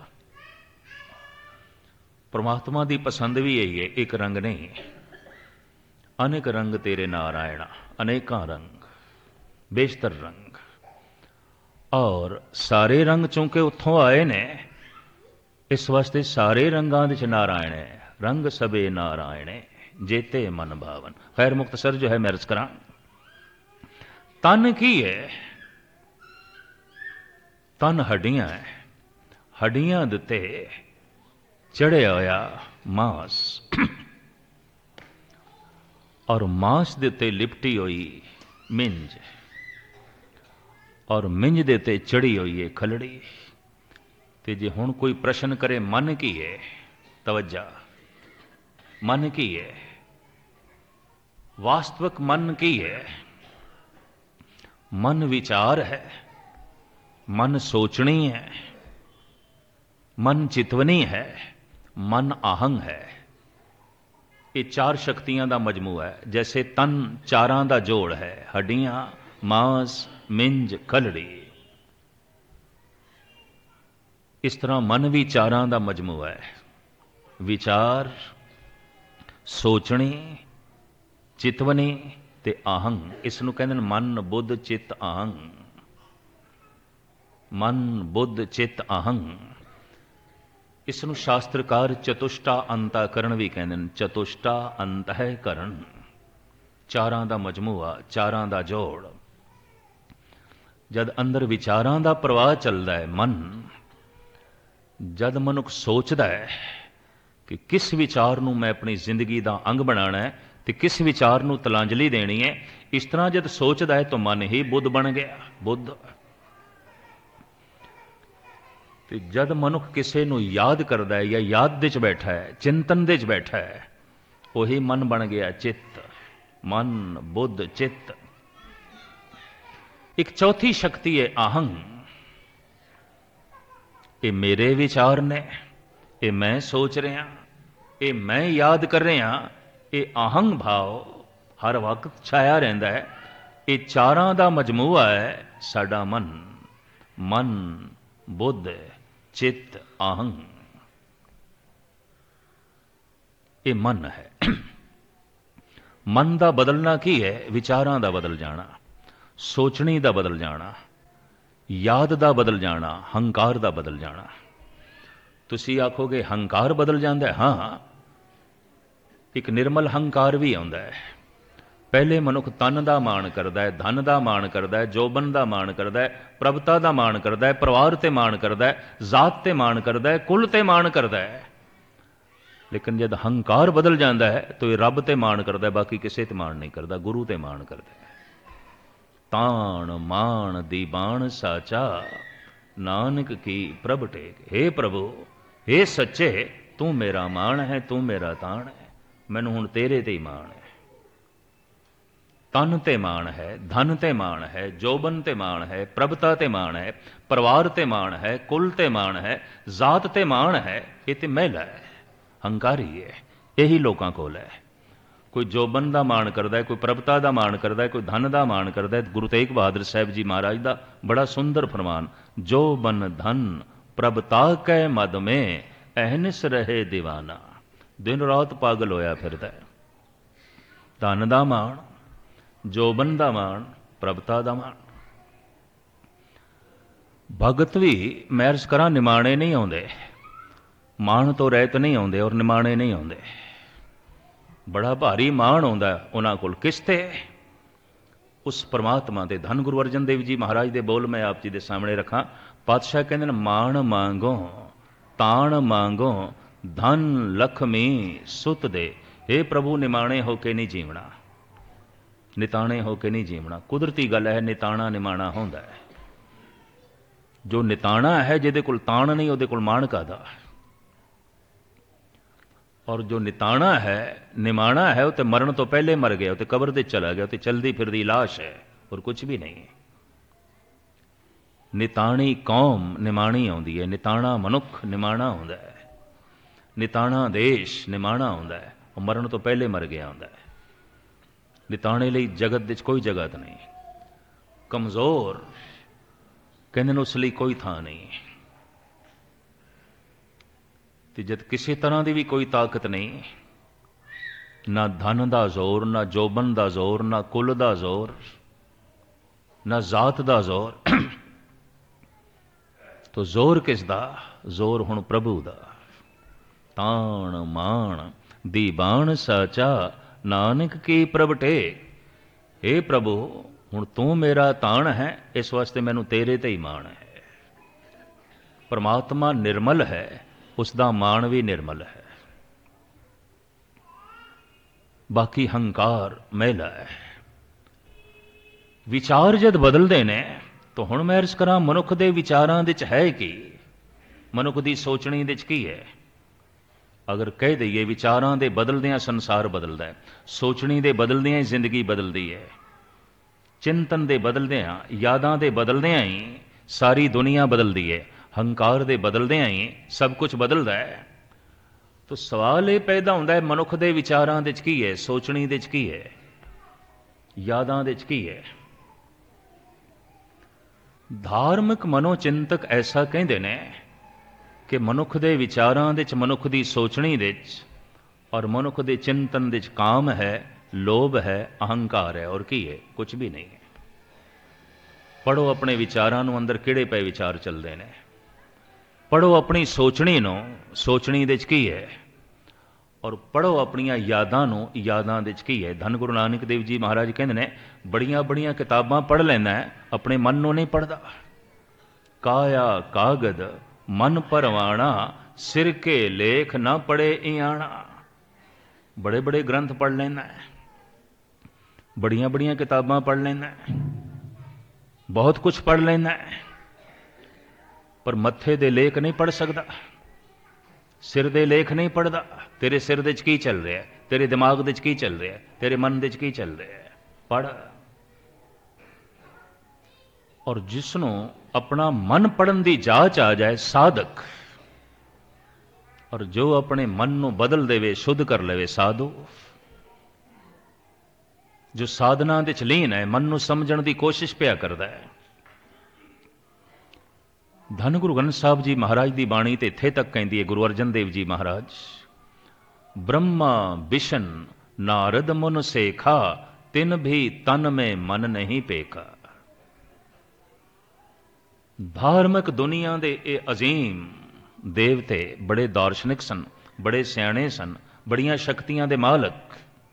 ਪਰਮਾਤਮਾ ਦੀ ਪਸੰਦ ਵੀ ਇਹੀ ਹੈ, ਇੱਕ ਰੰਗ ਨਹੀਂ। ਅਨੇਕ ਰੰਗ ਤੇਰੇ ਨਾਰਾਇਣਾ, ਅਨੇਕਾਂ ਰੰਗ, ਬੇਸ਼ਤਰ ਰੰਗ। ਔਰ ਸਾਰੇ ਰੰਗ ਚੂੰਕਿ ਉੱਥੋਂ ਆਏ ਨੇ, ਇਸ ਵਾਸਤੇ ਸਾਰੇ ਰੰਗਾਂ ਦੇ ਚ ਨਾਰਾਇਣ ਹੈ। ਰੰਗ ਸਭੇ ਨਾਰਾਇਣੇ ਜੇਤੇ ਮਨ ਭਾਵਨ। ਖੈਰ ਮੁਖਤਸਰ ਜੋ ਹੈ ਮੈਂ ਅਰਜ਼ ਕਰਾਂ, ਤਨ ਕੀ ਹੈ? ਤਨ ਹੱਡੀਆਂ ਹੈ। ਹੱਡੀਆਂ ਦੇ ਉੱਤੇ ਚੜਿਆ ਹੋਇਆ ਮਾਸ, ਔਰ ਮਾਸ ਦੇ ਉੱਤੇ ਲਿਪਟੀ ਹੋਈ ਮਿੰਜ, ਔਰ ਮਿੰਜ ਦੇ ਉੱਤੇ ਚੜੀ ਹੋਈ ਹੈ ਖਲੜੀ। ਤੇ ਜੇ ਹੁਣ ਕੋਈ ਪ੍ਰਸ਼ਨ ਕਰੇ ਮਨ ਕੀ ਹੈ, ਤਵੱਜਾ, ਮਨ ਕੀ ਹੈ? ਵਾਸਤਵਿਕ ਮਨ ਕੀ ਹੈ? ਮਨ ਵਿਚਾਰ ਹੈ, ਮਨ ਸੋਚਣੀ ਹੈ, ਮਨ ਚਿਤਵਨੀ ਹੈ, ਮਨ ਆਹੰਗ ਹੈ। ਇਹ ਚਾਰ ਸ਼ਕਤੀਆਂ ਦਾ ਮਜਮੂਆ ਹੈ। ਜੈਸੇ ਤਨ ਚਾਰਾਂ ਦਾ ਜੋੜ ਹੈ, ਹੱਡੀਆਂ, ਮਾਸ, ਮਿੰਜ, ਖਲੜੀ, ਇਸ ਤਰ੍ਹਾਂ ਮਨ ਵੀ ਚਾਰਾਂ ਦਾ ਮਜਮੂਆ ਹੈ। ਵਿਚਾਰ, ਸੋਚਣੀ, ਚਿਤਵਨੀ ਤੇ ਆਹੰਗ। ਇਸ ਨੂੰ ਕਹਿੰਦੇ ਨੇ ਮਨ, ਬੁੱਧ, ਚਿੱਤ, ਆਹੰਗ। ਮਨ, ਬੁੱਧ, ਚਿੱਤ, ਆਹੰਗ। ਇਸ ਨੂੰ ਸ਼ਾਸਤਰਕਾਰ ਚਤੁਸ਼ਟਾ ਅੰਤःਕਰਨ ਵੀ ਕਹਿੰਦੇ ਨੇ। ਚਤੁਸ਼ਟਾ ਅੰਤःਕਰਨ, ਚਾਰਾਂ ਦਾ ਮਜਮੂਆ, ਚਾਰਾਂ ਦਾ ਜੋੜ। ਜਦ ਅੰਦਰ ਵਿਚਾਰਾਂ ਦਾ ਪ੍ਰਵਾਹ ਚੱਲਦਾ ਹੈ, ਮਨ, ਜਦ ਮਨੁੱਖ ਸੋਚਦਾ ਹੈ ਕਿ ਕਿਸ ਵਿਚਾਰ ਨੂੰ ਮੈਂ ਆਪਣੀ ਜ਼ਿੰਦਗੀ ਦਾ ਅੰਗ ਬਣਾਉਣਾ ਹੈ ਤੇ ਕਿਸ ਵਿਚਾਰ ਨੂੰ ਤਲਾਂਜਲੀ ਦੇਣੀ ਹੈ, ਇਸ ਤਰ੍ਹਾਂ ਜਦ ਸੋਚਦਾ ਹੈ ਤਾਂ ਮਨ ਹੀ ਬੁੱਧ ਬਣ ਗਿਆ। ਬੁੱਧ। ਤੇ ਜਦ ਮਨੁੱਖ ਕਿਸੇ ਨੂੰ ਯਾਦ ਕਰਦਾ ਹੈ ਜਾਂ ਯਾਦ ਦੇ ਚ ਬੈਠਾ ਹੈ, ਚਿੰਤਨ ਦੇ ਚ ਬੈਠਾ ਹੈ, ਉਹੀ ਮਨ ਬਣ ਗਿਆ ਚਿੱਤ। ਮਨ, ਬੁੱਧ, ਚਿੱਤ। ਇੱਕ ਚੌਥੀ ਸ਼ਕਤੀ ਹੈ ਆਹੰਗ। ਇਹ ਮੇਰੇ ਵਿਚਾਰ ਨੇ, ਇਹ ਮੈਂ ਸੋਚ ਰਿਹਾ, ਇਹ ਮੈਂ ਯਾਦ ਕਰ ਰਿਹਾ। ਇਹ ਆਹੰਗ ਭਾਵ ਹਰ ਵਕਤ ਛਾਇਆ ਰਹਿੰਦਾ ਹੈ। ਇਹ ਚਾਰਾਂ ਦਾ ਮਜਮੂਆ ਹੈ ਸਾਡਾ ਮਨ। ਮਨ, ਬੁੱਧ, ਚਿੱਤ, ਆਹੰਗ। ਇਹ ਮਨ ਹੈ। ਮਨ ਦਾ ਬਦਲਣਾ ਕੀ ਹੈ? ਵਿਚਾਰਾਂ ਦਾ ਬਦਲ ਜਾਣਾ, ਸੋਚਣੀ ਦਾ ਬਦਲ ਜਾਣਾ, ਯਾਦ ਦਾ ਬਦਲ ਜਾਣਾ, ਹੰਕਾਰ ਦਾ ਬਦਲ ਜਾਣਾ। ਤੁਸੀਂ ਆਖੋਗੇ ਹੰਕਾਰ ਬਦਲ ਜਾਂਦਾ ਹੈ। ਹਾਂ, ਇੱਕ ਨਿਰਮਲ ਹੰਕਾਰ ਵੀ ਆਉਂਦਾ ਹੈ। ਪਹਿਲੇ ਮਨੁੱਖ ਤਨ ਦਾ ਮਾਣ ਕਰਦਾ ਹੈ, ਧਨ ਦਾ ਮਾਣ ਕਰਦਾ ਹੈ, ਜੋਬਨ ਦਾ ਮਾਣ ਕਰਦਾ ਹੈ, ਪ੍ਰਭਤਾ ਦਾ ਮਾਣ ਕਰਦਾ ਹੈ, ਪਰਿਵਾਰ ਤੇ ਮਾਣ ਕਰਦਾ ਹੈ, ਜ਼ਾਤ ਤੇ ਮਾਣ ਕਰਦਾ ਹੈ, ਕੁਲ ਤੇ ਮਾਣ ਕਰਦਾ ਹੈ। ਲੇਕਿਨ ਜਦ ਹੰਕਾਰ ਬਦਲ ਜਾਂਦਾ ਹੈ ਤਾਂ ਇਹ ਰੱਬ ਤੇ ਮਾਣ ਕਰਦਾ ਹੈ, ਬਾਕੀ ਕਿਸੇ ਤੇ ਮਾਣ ਨਹੀਂ ਕਰਦਾ, ਗੁਰੂ ਤੇ ਮਾਣ ਕਰਦਾ ਹੈ। ਤਾਣ ਮਾਣ ਦੀ ਬਾਣ ਸਾਚਾ, ਨਾਨਕ ਕੀ ਪ੍ਰਭ ਟੇਕ। ਹੇ ਪ੍ਰਭੂ, ਹੇ ਸੱਚੇ, ਤੂੰ ਮੇਰਾ ਮਾਣ ਹੈ, ਤੂੰ ਮੇਰਾ ਤਾਣ ਹੈ। ਮੈਨੂੰ ਹੁਣ ਤੇਰੇ ਤੇ ਹੀ ਮਾਣ ਹੈ। ਤਨ ਤੇ ਮਾਣ ਹੈ, ਧਨ ਤੇ ਮਾਣ ਹੈ, ਜੋਬਨ ਤੇ ਮਾਣ ਹੈ, ਪ੍ਰਭਤਾ ਤੇ ਮਾਣ ਹੈ, ਪਰਿਵਾਰ ਤੇ ਮਾਣ ਹੈ, ਕੁਲ ਤੇ ਮਾਣ ਹੈ, ਜ਼ਾਤ ਤੇ ਮਾਣ ਹੈ। ਇਹ ਤੇ ਮਹਿਲਾ ਹੈ, ਹੰਕਾਰੀ ਹੈ। ਇਹੀ ਲੋਕਾਂ ਕੋਲ ਹੈ। ਕੋਈ ਜੋਬਨ ਦਾ ਮਾਣ ਕਰਦਾ ਹੈ, ਕੋਈ ਪ੍ਰਭਤਾ ਦਾ ਮਾਣ ਕਰਦਾ ਹੈ, ਕੋਈ ਧਨ ਦਾ ਮਾਣ ਕਰਦਾ ਹੈ। ਗੁਰੂ ਤੇਗ ਬਹਾਦਰ ਸਾਹਿਬ ਜੀ ਮਹਾਰਾਜ ਦਾ ਬੜਾ ਸੁੰਦਰ ਫਰਮਾਨ, ਜੋਬਨ ਧਨ ਪ੍ਰਭਤਾ ਕੈ ਮਦ ਮੇ, ਅਹਨਿਸ ਰਹੇ ਦੀਵਾਨਾ। ਦਿਨ ਰਾਤ ਪਾਗਲ ਹੋਇਆ ਫਿਰਦਾ ਹੈ। ਧਨ ਦਾ ਮਾਣ, ਜੋਬਨ ਦਾ ਮਾਣ, ਪ੍ਰਭਤਾ ਦਾ ਮਾਣ। ਭਗਤ ਵੀ ਮੈਂ ਅਰਜ਼ ਕਰਾਂ ਨਿਮਾਣੇ ਨਹੀਂ ਆਉਂਦੇ, ਮਾਣ ਤੋਂ ਰਹਿਤ ਨਹੀਂ ਆਉਂਦੇ ਔਰ ਨਿਮਾਣੇ ਨਹੀਂ ਆਉਂਦੇ। ਬੜਾ ਭਾਰੀ ਮਾਣ ਆਉਂਦਾ ਉਹਨਾਂ ਕੋਲ। ਕਿਸ ਤੇ? ਉਸ ਪਰਮਾਤਮਾ ਦੇ। ਧੰਨ ਗੁਰੂ ਅਰਜਨ ਦੇਵ ਜੀ ਮਹਾਰਾਜ ਦੇ ਬੋਲ ਮੈਂ ਆਪ ਜੀ ਦੇ ਸਾਹਮਣੇ ਰੱਖਾਂ। ਪਾਤਸ਼ਾਹ ਕਹਿੰਦੇ ਨੇ, ਮਾਣ ਮੰਗੋ ਤਾਣ ਮੰਗੋ ਧਨ ਲਖਮੀ ਸੁਤ ਦੇ। हे ਪ੍ਰਭੂ, ਨਿਮਾਣੇ ਹੋ ਕੇ ਨਹੀਂ ਜੀਵਣਾ, ਨਿਤਾਣੇ ਹੋ ਕੇ ਨਹੀਂ ਜੀਵਣਾ। ਕੁਦਰਤੀ ਗੱਲ ਹੈ, ਨਿਤਾਣਾ ਨਿਮਾਣਾ ਹੁੰਦਾ ਹੈ। ਜੋ ਨਿਤਾਣਾ ਹੈ, ਜਿਹਦੇ ਕੋਲ ਤਾਣ ਨਹੀਂ, ਉਹਦੇ ਕੋਲ ਮਾਣ ਕਾਹਦਾ। ਔਰ ਜੋ ਨਿਤਾਣਾ ਹੈ, ਨਿਮਾਣਾ ਹੈ, ਉਹ ਤੇ ਮਰਨ ਤੋਂ ਪਹਿਲੇ ਮਰ ਗਿਆ, ਉਹ ਤੇ ਕਬਰ ਤੇ ਚਲਾ ਗਿਆ, ਉਹ ਤੇ ਚਲਦੀ ਫਿਰਦੀ ਲਾਸ਼ ਹੈ, ਔਰ ਕੁਝ ਵੀ ਨਹੀਂ। ਨਿਤਾਣੀ ਕੌਮ ਨਿਮਾਣੀ ਆਉਂਦੀ ਹੈ, ਨਿਤਾਣਾ ਮਨੁੱਖ ਨਿਮਾਣਾ ਹੁੰਦਾ ਹੈ, ਨਿਤਾਣਾ ਦੇਸ਼ ਨਿਮਾਣਾ ਹੁੰਦਾ ਹੈ, ਉਹ ਮਰਨ ਤੋਂ ਪਹਿਲੇ ਮਰ ਗਿਆ ਹੁੰਦਾ ਹੈ। ਨਿਤਾਣੇ ਲਈ ਜਗਤ ਵਿੱਚ ਕੋਈ ਜਗ੍ਹਾ ਨਹੀਂ। ਕਮਜ਼ੋਰ ਕਹਿੰਦੇ ਨੇ, ਉਸ ਲਈ ਕੋਈ ਥਾਂ ਨਹੀਂ। ਤੇ ਜਦ ਕਿਸੇ ਤਰ੍ਹਾਂ ਦੀ ਵੀ ਕੋਈ ਤਾਕਤ ਨਹੀਂ, ਨਾ ਧਨ ਦਾ ਜ਼ੋਰ, ਨਾ ਜੋਬਨ ਦਾ ਜ਼ੋਰ, ਨਾ ਕੁਲ ਦਾ ਜ਼ੋਰ, ਨਾ ਜ਼ਾਤ ਦਾ ਜ਼ੋਰ, ਤੋ ਜ਼ੋਰ ਕਿਸ ਦਾ? ਜ਼ੋਰ ਹੁਣ ਪ੍ਰਭੂ ਦਾ। ਤਾਣ ਮਾਣ ਦੀਵਾਨ ਸਾਚਾ ਨਾਨਕ ਕੀ ਪ੍ਰਭਟੇ। हे ਪ੍ਰਭੂ, ਹੁਣ ਤੂੰ ਮੇਰਾ ਤਾਣ ਹੈ, ਇਸ ਵਾਸਤੇ ਮੈਨੂੰ ਤੇਰੇ ਤੇ ਹੀ ਮਾਣ ਹੈ। ਪਰਮਾਤਮਾ ਨਿਰਮਲ ਹੈ, ਉਸ ਦਾ ਮਾਣ ਵੀ ਨਿਰਮਲ ਹੈ। ਬਾਕੀ ਹੰਕਾਰ ਮੈਲਾ ਹੈ। ਵਿਚਾਰ ਜਦ ਬਦਲਦੇ ਨੇ, ਤਾਂ ਹੁਣ ਮੈਂ ਅਰਜ਼ ਕਰਾਂ, ਮਨੁੱਖ ਦੇ ਵਿਚਾਰਾਂ ਵਿੱਚ ਹੈ ਕੀ? ਮਨੁੱਖ ਦੀ ਸੋਚਣੀ ਵਿੱਚ ਕੀ ਹੈ? ਅਗਰ ਕਹਿ ਦਈਏ ਵਿਚਾਰਾਂ ਦੇ ਬਦਲਦਿਆਂ ਸੰਸਾਰ ਬਦਲਦਾ ਹੈ, ਸੋਚਣੀ ਦੇ ਬਦਲਦਿਆਂ ਹੀ ਜ਼ਿੰਦਗੀ ਬਦਲਦੀ ਹੈ, ਚਿੰਤਨ ਦੇ ਬਦਲਦਿਆਂ, ਯਾਦਾਂ ਦੇ ਬਦਲਦਿਆਂ ਹੀ ਸਾਰੀ ਦੁਨੀਆ ਬਦਲਦੀ ਹੈ, ਹੰਕਾਰ ਦੇ ਬਦਲਦਿਆਂ ਹੀ ਸਭ ਕੁਝ ਬਦਲਦਾ ਹੈ। ਤਾਂ ਸਵਾਲ ਇਹ ਪੈਦਾ ਹੁੰਦਾ ਹੈ, ਮਨੁੱਖ ਦੇ ਵਿਚਾਰਾਂ ਦੇ ਵਿੱਚ ਕੀ ਹੈ, ਸੋਚਣੀ ਦੇ ਵਿੱਚ ਕੀ ਹੈ, ਯਾਦਾਂ ਦੇ ਵਿੱਚ ਕੀ ਹੈ? ਧਾਰਮਿਕ ਮਨੋਚਿੰਤਕ ਐਸਾ ਕਹਿੰਦੇ ਨੇ ਕਿ ਮਨੁੱਖ ਦੇ ਵਿਚਾਰਾਂ ਦੇ ਵਿੱਚ, ਮਨੁੱਖ ਦੀ ਸੋਚਣੀ ਦੇ ਵਿੱਚ ਔਰ ਮਨੁੱਖ ਦੇ ਚਿੰਤਨ ਦੇ ਵਿੱਚ ਕਾਮ ਹੈ, ਲੋਭ ਹੈ, ਅਹੰਕਾਰ ਹੈ, ਔਰ ਕੀ ਹੈ? ਕੁਝ ਵੀ ਨਹੀਂ ਹੈ। ਪੜ੍ਹੋ ਆਪਣੇ ਵਿਚਾਰਾਂ ਨੂੰ, ਅੰਦਰ ਕਿਹੜੇ ਪਏ ਵਿਚਾਰ ਚੱਲਦੇ ਨੇ। ਪੜ੍ਹੋ ਆਪਣੀ ਸੋਚਣੀ ਨੂੰ, ਸੋਚਣੀ ਦੇ ਵਿੱਚ ਕੀ ਹੈ, ਔਰ ਪੜ੍ਹੋ ਆਪਣੀਆਂ ਯਾਦਾਂ ਨੂੰ, ਯਾਦਾਂ ਦੇ ਵਿੱਚ ਕੀ ਹੈ। ਧੰਨ ਗੁਰੂ ਨਾਨਕ ਦੇਵ ਜੀ ਮਹਾਰਾਜ ਕਹਿੰਦੇ ਨੇ, ਬੜੀਆਂ ਬੜੀਆਂ ਕਿਤਾਬਾਂ ਪੜ੍ਹ ਲੈਂਦਾ ਹੈ, ਆਪਣੇ ਮਨ ਨੂੰ ਨਹੀਂ ਪੜ੍ਹਦਾ। ਕਾਇਆ ਕਾਗਦ ਮਨ ਪਰਵਾਣਾ, ਸਿਰ ਕੇ ਲੇਖ ਨਾ ਪੜ੍ਹੇ ਇਆਣਾ। ਬੜੇ ਬੜੇ ਗ੍ਰੰਥ ਪੜ੍ਹ ਲੈਂਦਾ ਹੈ, ਬੜੀਆਂ ਬੜੀਆਂ ਕਿਤਾਬਾਂ ਪੜ੍ਹ ਲੈਂਦਾ ਹੈ, ਬਹੁਤ ਕੁਝ ਪੜ੍ਹ ਲੈਂਦਾ ਹੈ, ਪਰ ਮੱਥੇ ਦੇ ਲੇਖ ਨਹੀਂ ਪੜ੍ਹ ਸਕਦਾ, ਸਿਰ ਦੇ ਲੇਖ ਨਹੀਂ ਪੜ੍ਹਦਾ। ਤੇਰੇ ਸਿਰ ਦੇ 'ਚ ਕੀ ਚੱਲ ਰਿਹਾ, ਤੇਰੇ ਦਿਮਾਗ ਦੇ 'ਚ ਕੀ ਚੱਲ ਰਿਹਾ, ਤੇਰੇ ਮਨ ਦੇ 'ਚ ਕੀ ਚੱਲ ਰਿਹਾ, ਪੜ੍ਹ। ਔਰ ਜਿਸ ਨੂੰ ਆਪਣਾ ਮਨ ਪੜ੍ਹਨ ਦੀ ਜਾਚ ਆ ਜਾਏ, ਸਾਧਕ, ਔਰ ਜੋ ਆਪਣੇ ਮਨ ਨੂੰ ਬਦਲ ਦੇਵੇ, ਸ਼ੁੱਧ ਕਰ ਲਵੇ, ਸਾਧੂ। ਜੋ ਸਾਧਨਾ ਦੇ 'ਚ ਲੀਨ ਹੈ, ਮਨ ਨੂੰ ਸਮਝਣ ਦੀ ਕੋਸ਼ਿਸ਼ ਪਿਆ ਕਰਦਾ ਹੈ। ਧੰਨ ਗੁਰੂ ਗ੍ਰੰਥ ਸਾਹਿਬ ਜੀ ਮਹਾਰਾਜ ਦੀ ਬਾਣੀ ਤੇ ਇੱਥੇ ਤੱਕ ਕਹਿੰਦੀ ਹੈ, ਗੁਰੂ ਅਰਜਨ ਦੇਵ ਜੀ ਮਹਾਰਾਜ, ਬ੍ਰਹਮਾ ਵਿਸ਼ਨ ਨਾਰਦ ਮੁਨ ਸੇਖਾ, ਤਿਨ ਵੀ ਤਨ में ਮਨ ਨਹੀਂ ਪੇਖਾ। ਧਾਰਮਿਕ ਦੁਨੀਆ ਦੇ ਇਹ ਅਜ਼ੀਮ ਦੇਵਤੇ ਬੜੇ ਦਾਰਸ਼ਨਿਕ ਸਨ, ਬੜੇ ਸਿਆਣੇ ਸਨ, ਬੜੀਆਂ ਸ਼ਕਤੀਆਂ ਦੇ ਮਾਲਕ,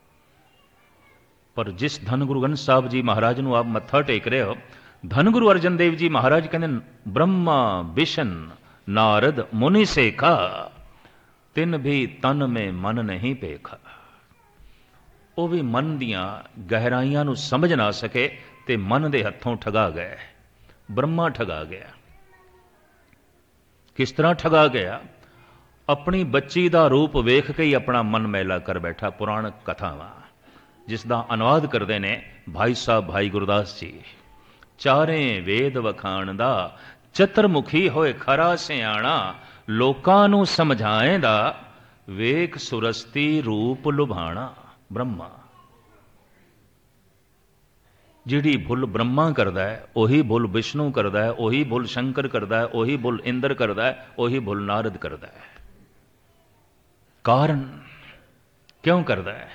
ਪਰ ਜਿਸ ਧੰਨ ਗੁਰੂ ਗ੍ਰੰਥ ਸਾਹਿਬ ਜੀ ਮਹਾਰਾਜ ਨੂੰ ਆਪ ਮੱਥਾ ਟੇਕ ਰਹੇ ਹੋ, ਧੰਨ ਗੁਰੂ ਅਰਜਨ ਦੇਵ ਜੀ ਮਹਾਰਾਜ ਕਹਿੰਦੇ, ਬ੍ਰਹਮਾ ਵਿਸ਼ਨ ਨਾਰਦ ਮੁਨੀ ਸੇਖਾ, ਤਿਨ ਵੀ ਤਨ में ਮਨ ਨਹੀਂ ਪੇਖਾ। ਉਹ ਵੀ ਮਨ ਦੀਆਂ ਗਹਿਰਾਈਆਂ ਨੂੰ ਸਮਝ ਨਾ ਸਕੇ ਤੇ ਮਨ ਦੇ ਹੱਥੋਂ ਠਗਾ ਗਏ। ਬ੍ਰਹਮਾ ਠਗਾ ਗਿਆ। ਕਿਸ ਤਰ੍ਹਾਂ ਠਗਾ ਗਿਆ? ਆਪਣੀ ਬੱਚੀ ਦਾ ਰੂਪ ਵੇਖ ਕੇ ਹੀ ਆਪਣਾ ਮਨ ਮੈਲਾ ਕਰ ਬੈਠਾ। ਪੁਰਾਣ ਕਥਾਵਾਂ ਜਿਸ ਦਾ ਅਨੁਵਾਦ ਕਰਦੇ ਨੇ ਭਾਈ ਸਾਹਿਬ ਭਾਈ ਗੁਰਦਾਸ ਜੀ। ਚਾਰੇ ਵੇਦ ਵਖਾਣ ਦਾ, ਚਤਰਮੁਖੀ ਹੋਏ ਖਰਾ ਸਿਆਣਾ, ਲੋਕਾਂ ਨੂੰ ਸਮਝਾਏਂਦਾ, ਵੇਖ ਸੁਰਸਤੀ ਰੂਪ ਲੁਭਾਣਾ। ਬ੍ਰਹਮਾ, ਜਿਹੜੀ ਭੁੱਲ ਬ੍ਰਹਮਾ ਕਰਦਾ ਹੈ, ਉਹੀ ਭੁੱਲ ਵਿਸ਼ਨੂੰ ਕਰਦਾ ਹੈ, ਉਹੀ ਭੁੱਲ ਸ਼ੰਕਰ ਕਰਦਾ ਹੈ, ਉਹੀ ਭੁੱਲ ਇੰਦਰ ਕਰਦਾ ਹੈ, ਉਹੀ ਭੁੱਲ ਨਾਰਦ ਕਰਦਾ ਹੈ। ਕਾਰਨ ਕਿਉਂ ਕਰਦਾ ਹੈ?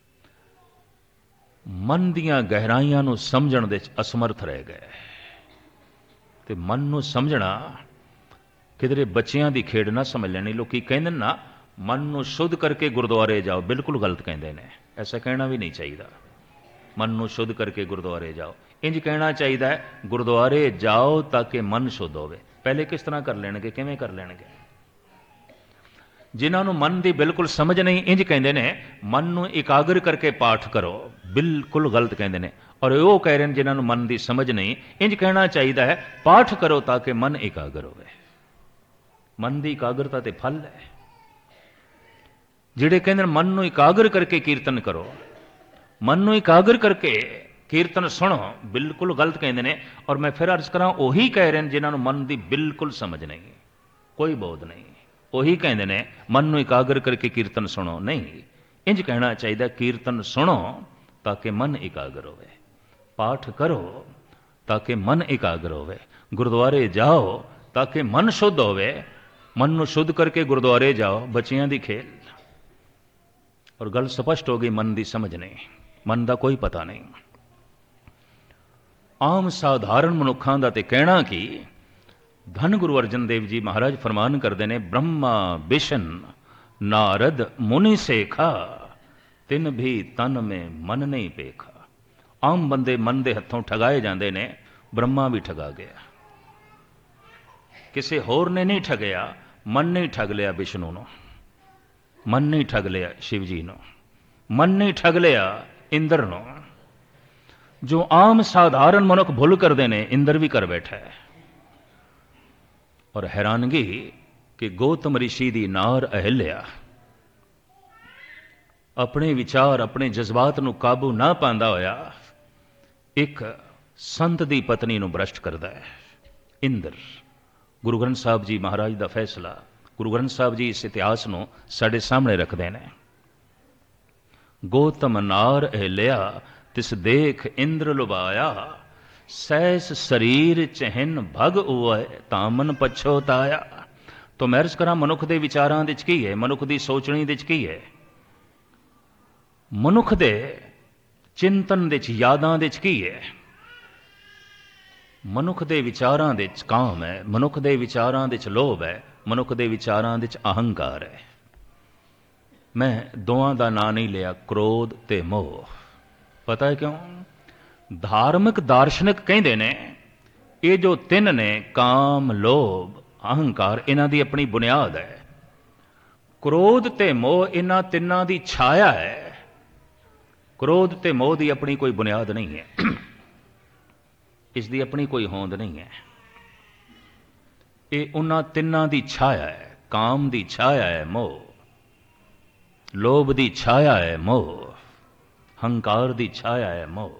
ਮਨ ਦੀਆਂ ਗਹਿਰਾਈਆਂ ਨੂੰ ਸਮਝਣ ਦੇ ਅਸਮਰਥ ਰਹਿ ਗਏ। ਤੇ ਮਨ ਨੂੰ ਸਮਝਣਾ ਕਿਧਰੇ ਬੱਚਿਆਂ ਦੀ ਖੇਡ ਨਾ ਸਮਝ ਲੈਣੀ। ਲੋਕੀ ਕਹਿੰਦੇ ਨਾ, ਮਨ ਨੂੰ ਸ਼ੁੱਧ ਕਰਕੇ ਗੁਰਦੁਆਰੇ ਜਾਓ, ਬਿਲਕੁਲ ਗਲਤ ਕਹਿੰਦੇ ਨੇ। ਐਸਾ ਕਹਿਣਾ ਵੀ ਨਹੀਂ ਚਾਹੀਦਾ। मन नूं शुद्ध करके गुरुद्वारे जाओ। इंज कहना चाहिए है, गुरुद्वारे जाओ ताकि मन शुद्ध होवे। पहले किस तरह कर लेणगे, किवें कर लेणगे? जिन्होंने मन की बिल्कुल समझ नहीं, इंज कहते हैं मन नूं इकागर करके पाठ करो, बिल्कुल गलत कहते हैं। और वो कह रहे हैं जिन्होंने मन की समझ नहीं, इंज कहना चाहिए है पाठ करो ताकि मन इकागर हो। मन की इकाग्रता तो फल है। जिहड़े कहते मन नूं इकागर करके कीर्तन करो, मन नूं इकागर करके कीर्तन सुनो, बिल्कुल गलत कहते हैं। और मैं फिर अर्ज करा, उही कह रहे हैं जिन्होंने मन की बिल्कुल समझ नहीं, कोई बोध नहीं, उही कहते हैं मन नूं इकागर करके कीर्तन सुनो। नहीं, इंज कहना चाहिए कीर्तन सुनो ताकि मन इकागर होवे, पाठ करो ताकि मन इकागर होवे, गुरुद्वारे जाओ ताकि मन शुद्ध होवे। मन नूं शुद्ध करके गुरुद्वारे जाओ, बच्चियां दी खेल। और गल स्पष्ट हो गई, मन की समझ नहीं, मन का कोई पता नहीं। आम साधारण मनुखों का तो कहना कि धन गुरु अर्जन देव जी महाराज फरमान करते हैं, ब्रह्मा बिशन नारद मुनि सेखा, तिन भी तन में मन नहीं पेखा। आम बंदे मन के हथों ठगाए जाते हैं, ब्रह्मा भी ठगा गया, किसी होर ने नहीं ठगया, मन नहीं ठग लिया विष्णु नो, मन नहीं ठग लिया शिव जी नो, मन नहीं ठग लिया इंद्र नो। जो आम साधारण मनुख भुल करते हैं, इंद्र भी कर बैठा है। और हैरानगी कि गौतम ऋषि की नार अहिल्या अपने विचार अपने जज्बात नूं काबू ना पांदा होया एक संत की पत्नी नूं भ्रष्ट करता है इंद्र। गुरु ग्रंथ साहब जी महाराज का फैसला, गुरु ग्रंथ साहब जी इस इतिहास नूं साडे सामने रखते हैं। गौतम नार अहिल्या तिस देख इंद्र लुभाया, सैस शरीर चहन भग उवै तामन पछोताया। तो मैं अर्ज करा, मनुख के विचारां दे की है, मनुख की सोचनी दे की है, मनुख के चिंतन दे यादां दे की है। मनुख के विचारां दे काम है, मनुख के विचारां दे लोभ है, मनुख के विचारां दे अहंकार है। मैं दोवां दा नां नहीं लिया, क्रोध ते मोह। पता है क्यों? धार्मिक दार्शनिक कहते ने ये जो तीन ने, काम लोभ अहंकार, इन्हां दी अपनी बुनियाद है। क्रोध ते मोह इन्हां तिन्नां दी छाया है, क्रोध ते मोह की अपनी कोई बुनियाद नहीं है, इसकी अपनी कोई होंद नहीं है। ये उन्हां तिन्नां दी छाया है। काम की छाया है मोह, लोभ की छाया है मोह, हंकार की छाया है मोह।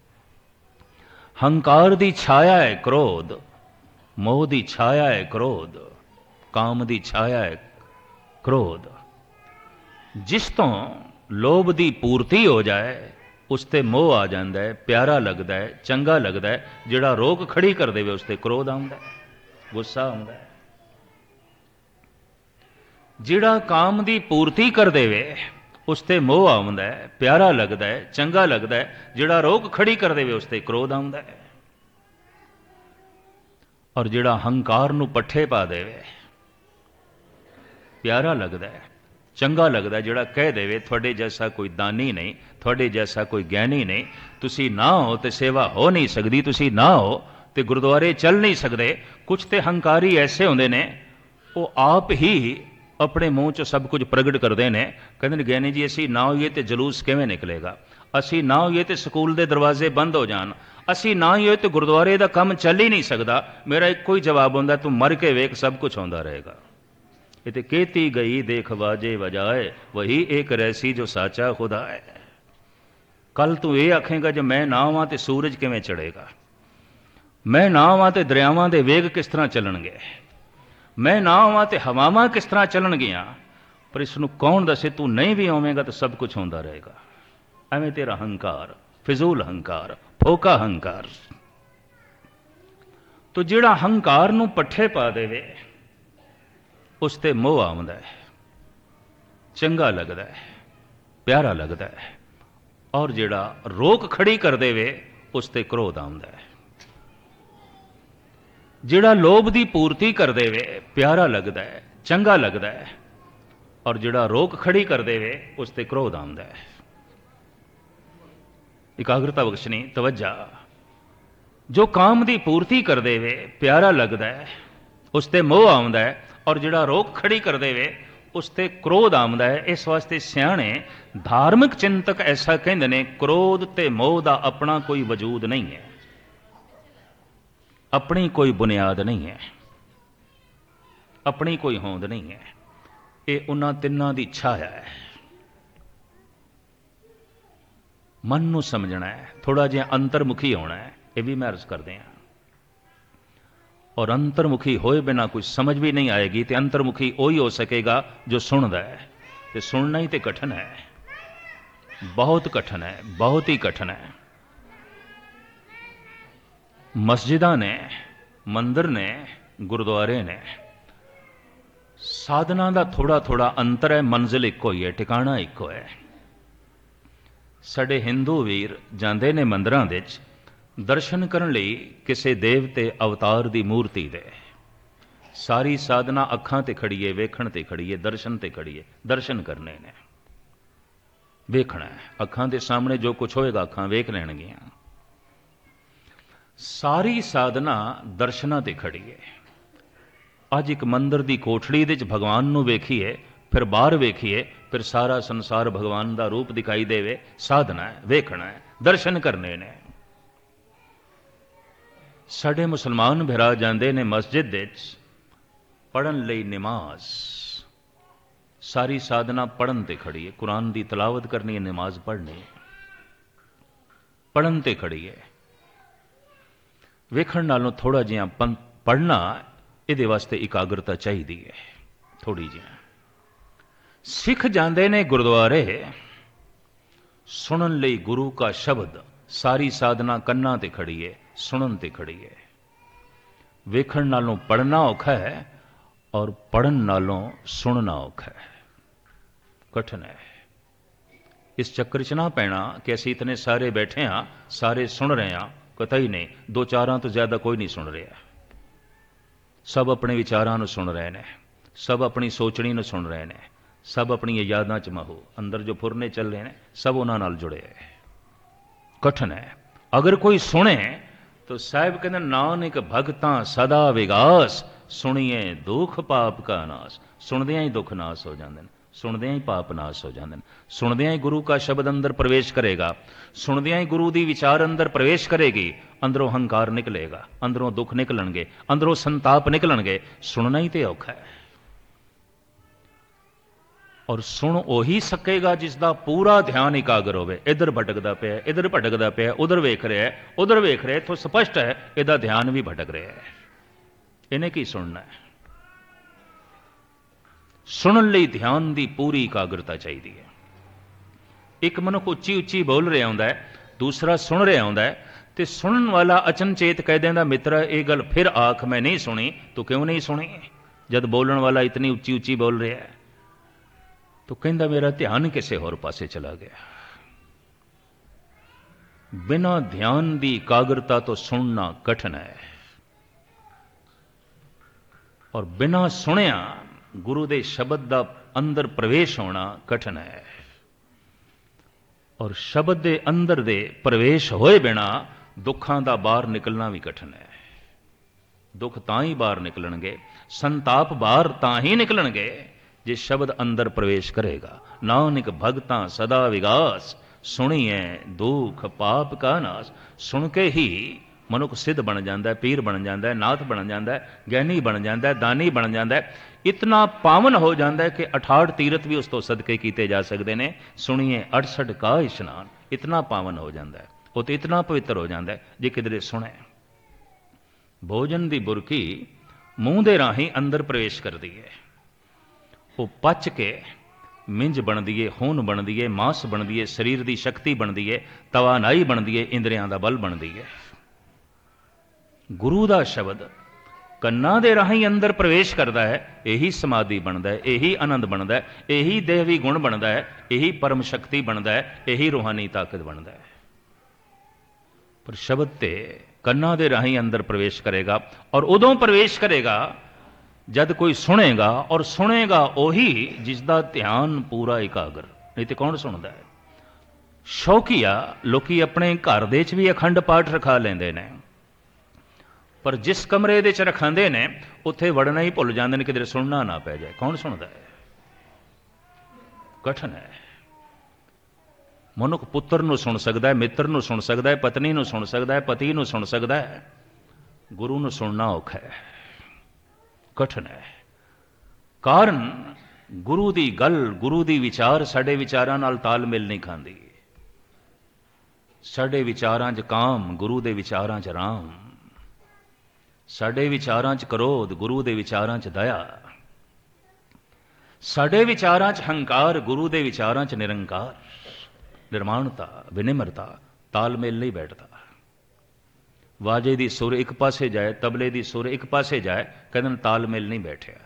हंकार की छाया है क्रोध, मोह की छाया है क्रोध, काम की छाया है क्रोध। जिस तो लोभ की पूर्ति हो जाए उसते मोह आ जाता है, प्यारा लगता है, चंगा लगता है। जिहड़ा रोक खड़ी कर दे उसते क्रोध आउंदा है, गुस्सा आउंदा है। जिहड़ा काम की पूर्ति कर देवे उसते मोह आउंदा है, प्यारा लगता है, चंगा लगता है। जिहड़ा रोक खड़ी कर देवे उसते क्रोध आउंदा है। और जिहड़ा हंकार नूं पट्ठे पा देवे, प्यारा लगता है, चंगा लगता है। जिहड़ा कह देवे थोड़े जैसा कोई दानी नहीं, थोड़े जैसा कोई ज्ञानी नहीं, तुसी ना हो तो सेवा हो नहीं सकती, तुसी ना हो तो गुरुद्वारे चल नहीं सकते। कुछ तो हंकारी ऐसे होंदे ने, वो आप ही अपने मूँह च सब कुछ प्रगट करते हैं। कहते ज्ञानी जी असी ना होइए तो जलूस किवें निकलेगा, असी ना होइए तो स्कूल के दरवाजे बंद हो जान, असी ना होइए तो गुरुद्वारे का काम चल ही नहीं सकता। मेरा एक कोई जवाब होंदा, तू मर के वेख सब कुछ होंदा रहेगा। ये कहती गई देख बाजे बजाए, वही एक रहसी जो साचा खुदा है। कल तू ये आखेगा जो मैं ना आवां तो सूरज किवें चढ़ेगा, मैं ना आवां तो दरियावां दे वेग किस तरह चलणगे, मैं ना आवां तो हवावां किस तरह चलणगियां। पर इसनूं कौन दसे, तू नहीं भी आवेगा तो सब कुछ होंदा रहेगा। एवें तेरा हंकार, फिजूल हंकार, फोका हंकार। तो जिहड़ा हंकार नूं पट्ठे पा देवे उसते मोह आउंदा है, चंगा लगता है, प्यारा लगता है। और जिहड़ा रोक खड़ी कर देवे उसते क्रोध आउंदा है। जिहड़ा लोभ की पूर्ति कर देवे प्यारा लगता है, चंगा लगता है। और जिहड़ा रोक खड़ी कर देवे उसते क्रोध आउंदा है। ਇਕਾਗਰਤਾ ਬਖਸ਼ਣੀ, ਤਵੱਜਾ। ਜੋ ਕਾਮ ਦੀ ਪੂਰਤੀ ਕਰ ਦੇਵੇ ਪਿਆਰਾ ਲੱਗਦਾ ਹੈ, ਉਸ ਤੇ ਮੋਹ ਆਉਂਦਾ ਹੈ, ਔਰ ਜਿਹੜਾ ਰੋਕ ਖੜੀ ਕਰ ਦੇਵੇ ਉਸ ਤੇ ਕ੍ਰੋਧ ਆਉਂਦਾ ਹੈ। ਇਸ ਵਾਸਤੇ ਸਿਆਣੇ ਧਾਰਮਿਕ ਚਿੰਤਕ ਐਸਾ ਕਹਿੰਦੇ ਨੇ, ਕ੍ਰੋਧ ਤੇ ਮੋਹ ਦਾ ਆਪਣਾ ਕੋਈ ਵਜੂਦ ਨਹੀਂ ਹੈ, ਆਪਣੀ ਕੋਈ ਬੁਨਿਆਦ ਨਹੀਂ ਹੈ, ਆਪਣੀ ਕੋਈ ਹੋਂਦ ਨਹੀਂ ਹੈ। ਇਹ ਉਹਨਾਂ ਤਿੰਨਾਂ ਦੀ ਛਾਇਆ ਹੈ। ਮਨ ਨੂੰ ਸਮਝਣਾ ਹੈ, ਥੋੜਾ ਜਿਹਾ ਅੰਤਰਮੁਖੀ ਹੋਣਾ ਹੈ। ਇਹ ਵੀ ਮੈਂ ਅਰਜ਼ ਕਰਦੇ ਹਾਂ। ਔਰ ਅੰਤਰਮੁਖੀ ਹੋਏ ਬਿਨਾਂ ਕੁਝ ਸਮਝ ਵੀ ਨਹੀਂ ਆਏਗੀ। ਤੇ ਅੰਤਰਮੁਖੀ ਉਹੀ ਹੋ ਸਕੇਗਾ ਜੋ ਸੁਣਦਾ ਹੈ। ਤੇ ਸੁਣਨਾ ਹੀ ਤੇ ਕਠਿਨ ਹੈ, ਬਹੁਤ ਕਠਿਨ ਹੈ, ਬਹੁਤ ਹੀ ਕਠਿਨ ਹੈ। ਮਸਜਿਦਾਂ ਨੇ, ਮੰਦਰ ਨੇ, ਗੁਰਦੁਆਰੇ ਨੇ, ਸਾਧਨਾ ਦਾ ਥੋੜਾ ਥੋੜਾ ਅੰਤਰ ਹੈ, ਮੰਜ਼ਿਲ ਇੱਕੋ ਹੀ ਹੈ, ਟਿਕਾਣਾ ਇੱਕੋ ਹੈ। ਸਾਡੇ ਹਿੰਦੂ ਵੀਰ ਜਾਂਦੇ ਨੇ ਮੰਦਰਾਂ ਵਿੱਚ ਦਰਸ਼ਨ ਕਰਨ ਲਈ ਕਿਸੇ ਦੇਵਤੇ ਅਵਤਾਰ ਦੀ ਮੂਰਤੀ ਦੇ। ਸਾਰੀ ਸਾਧਨਾ ਅੱਖਾਂ ਤੇ ਖੜੀਏ, ਵੇਖਣ ਤੇ ਖੜੀਏ, ਦਰਸ਼ਨ ਤੇ ਖੜੀਏ। ਦਰਸ਼ਨ ਕਰਨੇ ਨੇ, ਵੇਖਣਾ ਹੈ। ਅੱਖਾਂ ਦੇ ਸਾਹਮਣੇ ਜੋ ਕੁਝ ਹੋਏਗਾ ਅੱਖਾਂ ਵੇਖ ਲੈਣਗੀਆਂ। ਸਾਰੀ ਸਾਧਨਾ ਦਰਸ਼ਨਾਂ ਤੇ ਖੜੀਏ। ਅੱਜ ਇੱਕ ਮੰਦਰ ਦੀ ਕੋਠੜੀ ਦੇ ਵਿੱਚ ਭਗਵਾਨ ਨੂੰ ਵੇਖੀਏ, ਫਿਰ ਬਾਹਰ ਵੇਖੀਏ, ਫਿਰ ਸਾਰਾ ਸੰਸਾਰ ਭਗਵਾਨ ਦਾ ਰੂਪ ਦਿਖਾਈ ਦੇਵੇ। ਸਾਧਨਾ ਹੈ, ਵੇਖਣਾ ਹੈ, ਦਰਸ਼ਨ ਕਰਨੇ ਨੇ। ਸਾਡੇ ਮੁਸਲਮਾਨ ਭਰਾ ਜਾਂਦੇ ਨੇ ਮਸਜਿਦ ਵਿੱਚ ਪੜ੍ਹਨ ਲਈ ਨਮਾਜ਼। ਸਾਰੀ ਸਾਧਨਾ ਪੜ੍ਹਨ ਤੇ ਖੜੀ ਹੈ। ਕੁਰਾਨ ਦੀ ਤਲਾਵਤ ਕਰਨੀ ਹੈ, ਨਮਾਜ਼ ਪੜ੍ਹਨੀ ਹੈ, ਪੜ੍ਹਨ ਤੇ ਖੜੀ ਹੈ। ਵੇਖਣ ਨਾਲੋਂ ਥੋੜਾ ਜਿਹਾ ਪੜ੍ਹਨਾ, ਇਹਦੇ ਵਾਸਤੇ ਇਕਾਗਰਤਾ ਚਾਹੀਦੀ ਹੈ, ਥੋੜੀ ਜਿਹੀ। ਸਿੱਖ ਜਾਂਦੇ ਨੇ ਗੁਰਦੁਆਰੇ ਸੁਣਨ ਲਈ ਗੁਰੂ ਕਾ ਸ਼ਬਦ। ਸਾਰੀ ਸਾਧਨਾ ਕੰਨਾਂ ਤੇ ਖੜੀ ਹੈ, ਸੁਣਨ ਤੇ ਖੜੀ ਹੈ। ਵੇਖਣ ਨਾਲੋਂ ਪੜ੍ਹਨਾ ਔਖਾ ਹੈ, ਔਰ ਪੜ੍ਹਨ ਨਾਲੋਂ ਸੁਣਨਾ ਔਖਾ ਹੈ, ਕਠਿਨ ਹੈ। ਇਸ ਚੱਕਰ 'ਚ ਨਾ ਪੈਣਾ ਕਿ ਅਸੀਂ ਇਤਨੇ ਸਾਰੇ ਬੈਠੇ ਹਾਂ, ਸਾਰੇ ਸੁਣ ਰਹੇ ਹਾਂ। ਕਤਈ ਨਹੀਂ, ਦੋ ਚਾਰਾਂ ਤੋਂ ਜ਼ਿਆਦਾ ਕੋਈ ਨਹੀਂ ਸੁਣ ਰਿਹਾ। ਸਭ ਆਪਣੇ ਵਿਚਾਰਾਂ ਨੂੰ ਸੁਣ ਰਹੇ ਨੇ, ਸਭ ਆਪਣੀ ਸੋਚਣੀ ਨੂੰ ਸੁਣ ਰਹੇ ਨੇ, ਸਭ ਆਪਣੀਆਂ ਯਾਦਾਂ 'ਚ ਮਹੂ, ਅੰਦਰ ਜੋ ਫੁਰਨੇ ਚੱਲ ਰਹੇ ਨੇ, ਸਭ ਉਹਨਾਂ ਨਾਲ ਜੁੜੇ ਹੈ। ਕਠਿਨ ਹੈ। ਅਗਰ ਕੋਈ ਸੁਣੇ ਤਾਂ ਸਾਹਿਬ ਕਹਿੰਦੇ, ਨਾਨਕ ਭਗਤਾਂ ਸਦਾ ਵਿਗਾਸ, ਸੁਣੀਏ ਦੁੱਖ ਪਾਪ ਕਾ ਨਾਸ। ਸੁਣਦਿਆਂ ਹੀ ਦੁੱਖ ਨਾਸ ਹੋ ਜਾਂਦੇ ਨੇ, ਸੁਣਦਿਆਂ ਹੀ ਪਾਪ ਨਾਸ ਹੋ ਜਾਂਦੇ ਨੇ। ਸੁਣਦਿਆਂ ਹੀ ਗੁਰੂ ਕਾ ਸ਼ਬਦ ਅੰਦਰ ਪ੍ਰਵੇਸ਼ ਕਰੇਗਾ, ਸੁਣਦਿਆਂ ਹੀ ਗੁਰੂ ਦੀ ਵਿਚਾਰ ਅੰਦਰ ਪ੍ਰਵੇਸ਼ ਕਰੇਗੀ। ਅੰਦਰੋਂ ਹੰਕਾਰ ਨਿਕਲੇਗਾ, ਅੰਦਰੋਂ ਦੁੱਖ ਨਿਕਲਣਗੇ, ਅੰਦਰੋਂ ਸੰਤਾਪ ਨਿਕਲਣਗੇ। ਸੁਣਨਾ ਹੀ ਤੇ ਔਖਾ ਹੈ। ਔਰ ਸੁਣ ਉਹੀ ਸਕੇਗਾ ਜਿਸ ਦਾ ਪੂਰਾ ਧਿਆਨ ਇਕਾਗਰ ਹੋਵੇ। ਇੱਧਰ ਭਟਕਦਾ ਪਿਆ, ਇੱਧਰ ਭਟਕਦਾ ਪਿਆ, ਉਧਰ ਵੇਖ ਰਿਹਾ, ਉਧਰ ਵੇਖ ਰਿਹਾ। ਇੱਥੋਂ ਸਪਸ਼ਟ ਹੈ ਇਹਦਾ ਧਿਆਨ ਵੀ ਭਟਕ ਰਿਹਾ ਹੈ। ਇਹਨੇ ਕੀ ਸੁਣਨਾ ਹੈ? ਸੁਣਨ ਲਈ ਧਿਆਨ ਦੀ ਪੂਰੀ ਇਕਾਗਰਤਾ ਚਾਹੀਦੀ ਹੈ। ਇੱਕ ਮਨੁੱਖ ਉੱਚੀ ਉੱਚੀ ਬੋਲ ਰਿਹਾ ਹੁੰਦਾ ਹੈ, ਦੂਸਰਾ ਸੁਣ ਰਿਹਾ ਹੁੰਦਾ ਹੈ, ਤੇ ਸੁਣਨ ਵਾਲਾ ਅਚਨਚੇਤ ਕਹਿ ਦਿੰਦਾ, ਮਿੱਤਰਾ ਇਹ ਗੱਲ ਫਿਰ ਆਖ, ਮੈਂ ਨਹੀਂ ਸੁਣੀ। ਤੂੰ ਕਿਉਂ ਨਹੀਂ ਸੁਣੀ? ਜਦ ਬੋਲਣ ਵਾਲਾ ਇਤਨੀ ਉੱਚੀ ਉੱਚੀ ਬੋਲ ਰਿਹਾ ਹੈ। ਤੂੰ ਕਹਿੰਦਾ ਮੇਰਾ ਧਿਆਨ ਕਿਸੇ ਹੋਰ ਪਾਸੇ ਚਲਾ ਗਿਆ। ਬਿਨਾਂ ਧਿਆਨ ਦੀ ਇਕਾਗਰਤਾ ਤੋਂ ਸੁਣਨਾ ਕਠਿਨ ਹੈ, ਔਰ ਬਿਨਾਂ ਸੁਣਿਆ ਗੁਰੂ ਦੇ ਸ਼ਬਦ ਦਾ ਅੰਦਰ ਪ੍ਰਵੇਸ਼ ਹੋਣਾ ਕਠਿਨ ਹੈ। ਔਰ ਸ਼ਬਦ ਦੇ ਅੰਦਰ ਦੇ ਪ੍ਰਵੇਸ਼ ਹੋਏ ਬਿਨਾਂ ਦੁੱਖਾਂ ਦਾ ਬਾਹਰ ਨਿਕਲਣਾ ਵੀ ਕਠਿਨ ਹੈ। ਦੁੱਖ ਤਾਂ ਹੀ ਬਾਹਰ ਨਿਕਲਣਗੇ, ਸੰਤਾਪ ਬਾਹਰ ਤਾਂ ਹੀ ਨਿਕਲਣਗੇ ਜੇ ਸ਼ਬਦ ਅੰਦਰ ਪ੍ਰਵੇਸ਼ ਕਰੇਗਾ। ਨਾਨਕ ਭਗਤਾਂ ਸਦਾ ਵਿਗਾਸ, ਸੁਣੀਏ ਦੁੱਖ ਪਾਪ ਕਾ ਨਾਸ। ਸੁਣ ਕੇ ਹੀ ਮਨੁੱਖ ਸਿੱਧ ਬਣ ਜਾਂਦਾ ਹੈ, ਪੀਰ ਬਣ ਜਾਂਦਾ ਹੈ, ਨਾਥ ਬਣ ਜਾਂਦਾ ਹੈ, ਗਿਆਨੀ ਬਣ ਜਾਂਦਾ ਹੈ, ਦਾਨੀ ਬਣ ਜਾਂਦਾ ਹੈ। ਇਤਨਾ ਪਾਵਨ ਹੋ ਜਾਂਦਾ ਹੈ ਕਿ 68 ਤੀਰਥ ਵੀ ਉਸ ਤੋਂ ਸਦਕੇ ਕੀਤੇ ਜਾ ਸਕਦੇ ਨੇ। ਸੁਣੀਏ 68 ਕਾ ਇਸ਼ਨਾਨ, ਇਤਨਾ ਪਾਵਨ ਹੋ ਜਾਂਦਾ ਹੈ, ਉਹ ਤੇ ਇਤਨਾ ਪਵਿੱਤਰ ਹੋ ਜਾਂਦਾ ਹੈ ਜੇ ਕਿਧਰੇ ਸੁਣੇ। ਭੋਜਨ ਦੀ ਬੁਰਕੀ ਮੂੰਹ ਦੇ ਰਾਹੀਂ ਅੰਦਰ ਪ੍ਰਵੇਸ਼ ਕਰਦੀ ਹੈ। ਉਹ ਪਚ ਕੇ ਮਿੰਜ ਬਣਦੀ ਏ, ਖੂਨ ਬਣਦੀ ਏ, ਮਾਸ ਬਣਦੀ ਏ, ਸਰੀਰ ਦੀ ਸ਼ਕਤੀ ਬਣਦੀ ਏ, ਤਵਾਨਾਈ ਬਣਦੀ ਏ, ਇੰਦਰੀਆਂ ਦਾ ਬਲ ਬਣਦੀ ਹੈ। ਗੁਰੂ ਦਾ ਸ਼ਬਦ ਕੰਨਾਂ ਦੇ ਰਾਹੀਂ ਅੰਦਰ ਪ੍ਰਵੇਸ਼ ਕਰਦਾ ਹੈ, ਇਹੀ ਸਮਾਧੀ ਬਣਦਾ ਹੈ, ਇਹੀ ਆਨੰਦ ਬਣਦਾ ਹੈ, ਇਹੀ ਦੇਵੀ ਗੁਣ ਬਣਦਾ ਹੈ, ਇਹੀ ਪਰਮ ਸ਼ਕਤੀ ਬਣਦਾ ਹੈ, ਇਹੀ ਰੂਹਾਨੀ ਤਾਕਤ ਬਣਦਾ ਹੈ। ਪਰ ਸ਼ਬਦ ਤੇ ਕੰਨਾਂ ਦੇ ਰਾਹੀਂ ਅੰਦਰ ਪ੍ਰਵੇਸ਼ ਕਰੇਗਾ, ਔਰ ਉਦੋਂ ਪ੍ਰਵੇਸ਼ ਕਰੇਗਾ ਜਦ ਕੋਈ ਸੁਣੇਗਾ, ਔਰ ਸੁਣੇਗਾ ਉਹੀ ਜਿਸ ਦਾ ਧਿਆਨ ਪੂਰਾ ਇਕਾਗਰ। ਨਹੀਂ ਤੇ ਕੌਣ ਸੁਣਦਾ ਹੈ? ਸ਼ੌਕੀਆ ਲੋਕੀ ਆਪਣੇ ਘਰ ਦੇ 'ਚ ਵੀ ਅਖੰਡ ਪਾਠ ਰਖਾ ਲੈਂਦੇ ਨੇ, ਪਰ ਜਿਸ ਕਮਰੇ ਦੇ 'ਚ ਰਖਾਉਂਦੇ ਨੇ ਉੱਥੇ ਵੜਨਾ ਹੀ ਭੁੱਲ ਜਾਂਦੇ ਨੇ, ਕਿਧਰੇ ਸੁਣਨਾ ਨਾ ਪੈ ਜਾਏ। ਕੌਣ ਸੁਣਦਾ ਹੈ? ਕਠਨ ਹੈ। ਮਨੁੱਖ ਪੁੱਤਰ ਨੂੰ ਸੁਣ ਸਕਦਾ ਹੈ, ਮਿੱਤਰ ਨੂੰ ਸੁਣ ਸਕਦਾ ਹੈ, ਪਤਨੀ ਨੂੰ ਸੁਣ ਸਕਦਾ ਹੈ, ਪਤੀ ਨੂੰ ਸੁਣ ਸਕਦਾ ਹੈ, ਗੁਰੂ ਨੂੰ ਸੁਣਨਾ ਔਖਾ ਹੈ, ਕਠਨ ਹੈ। ਕਾਰਨ ਗੁਰੂ ਦੀ ਗੱਲ, ਗੁਰੂ ਦੀ ਵਿਚਾਰ ਸਾਡੇ ਵਿਚਾਰਾਂ ਨਾਲ ਤਾਲਮੇਲ ਨਹੀਂ ਖਾਂਦੀ। ਸਾਡੇ ਵਿਚਾਰਾਂ 'ਚ ਕਾਮ, ਗੁਰੂ ਦੇ ਵਿਚਾਰਾਂ 'ਚ ਰਾਮ। ਸਾਡੇ ਵਿਚਾਰਾਂ 'ਚ ਕ੍ਰੋਧ, ਗੁਰੂ ਦੇ ਵਿਚਾਰਾਂ 'ਚ ਦਇਆ। ਸਾਡੇ ਵਿਚਾਰਾਂ 'ਚ ਹੰਕਾਰ, ਗੁਰੂ ਦੇ ਵਿਚਾਰਾਂ 'ਚ ਨਿਰੰਕਾਰ। ਨਿਰਮਾਣਤਾ, ਵਿਨਿਮਰਤਾ, ਤਾਲਮੇਲ ਨਹੀਂ ਬੈਠਦਾ। ਵਾਜੇ ਦੀ ਸੁਰ ਇੱਕ ਪਾਸੇ ਜਾਏ, ਤਬਲੇ ਦੀ ਸੁਰ ਇੱਕ ਪਾਸੇ ਜਾਏ, ਕਹਿੰਦੇ ਤਾਲਮੇਲ ਨਹੀਂ ਬੈਠਿਆ,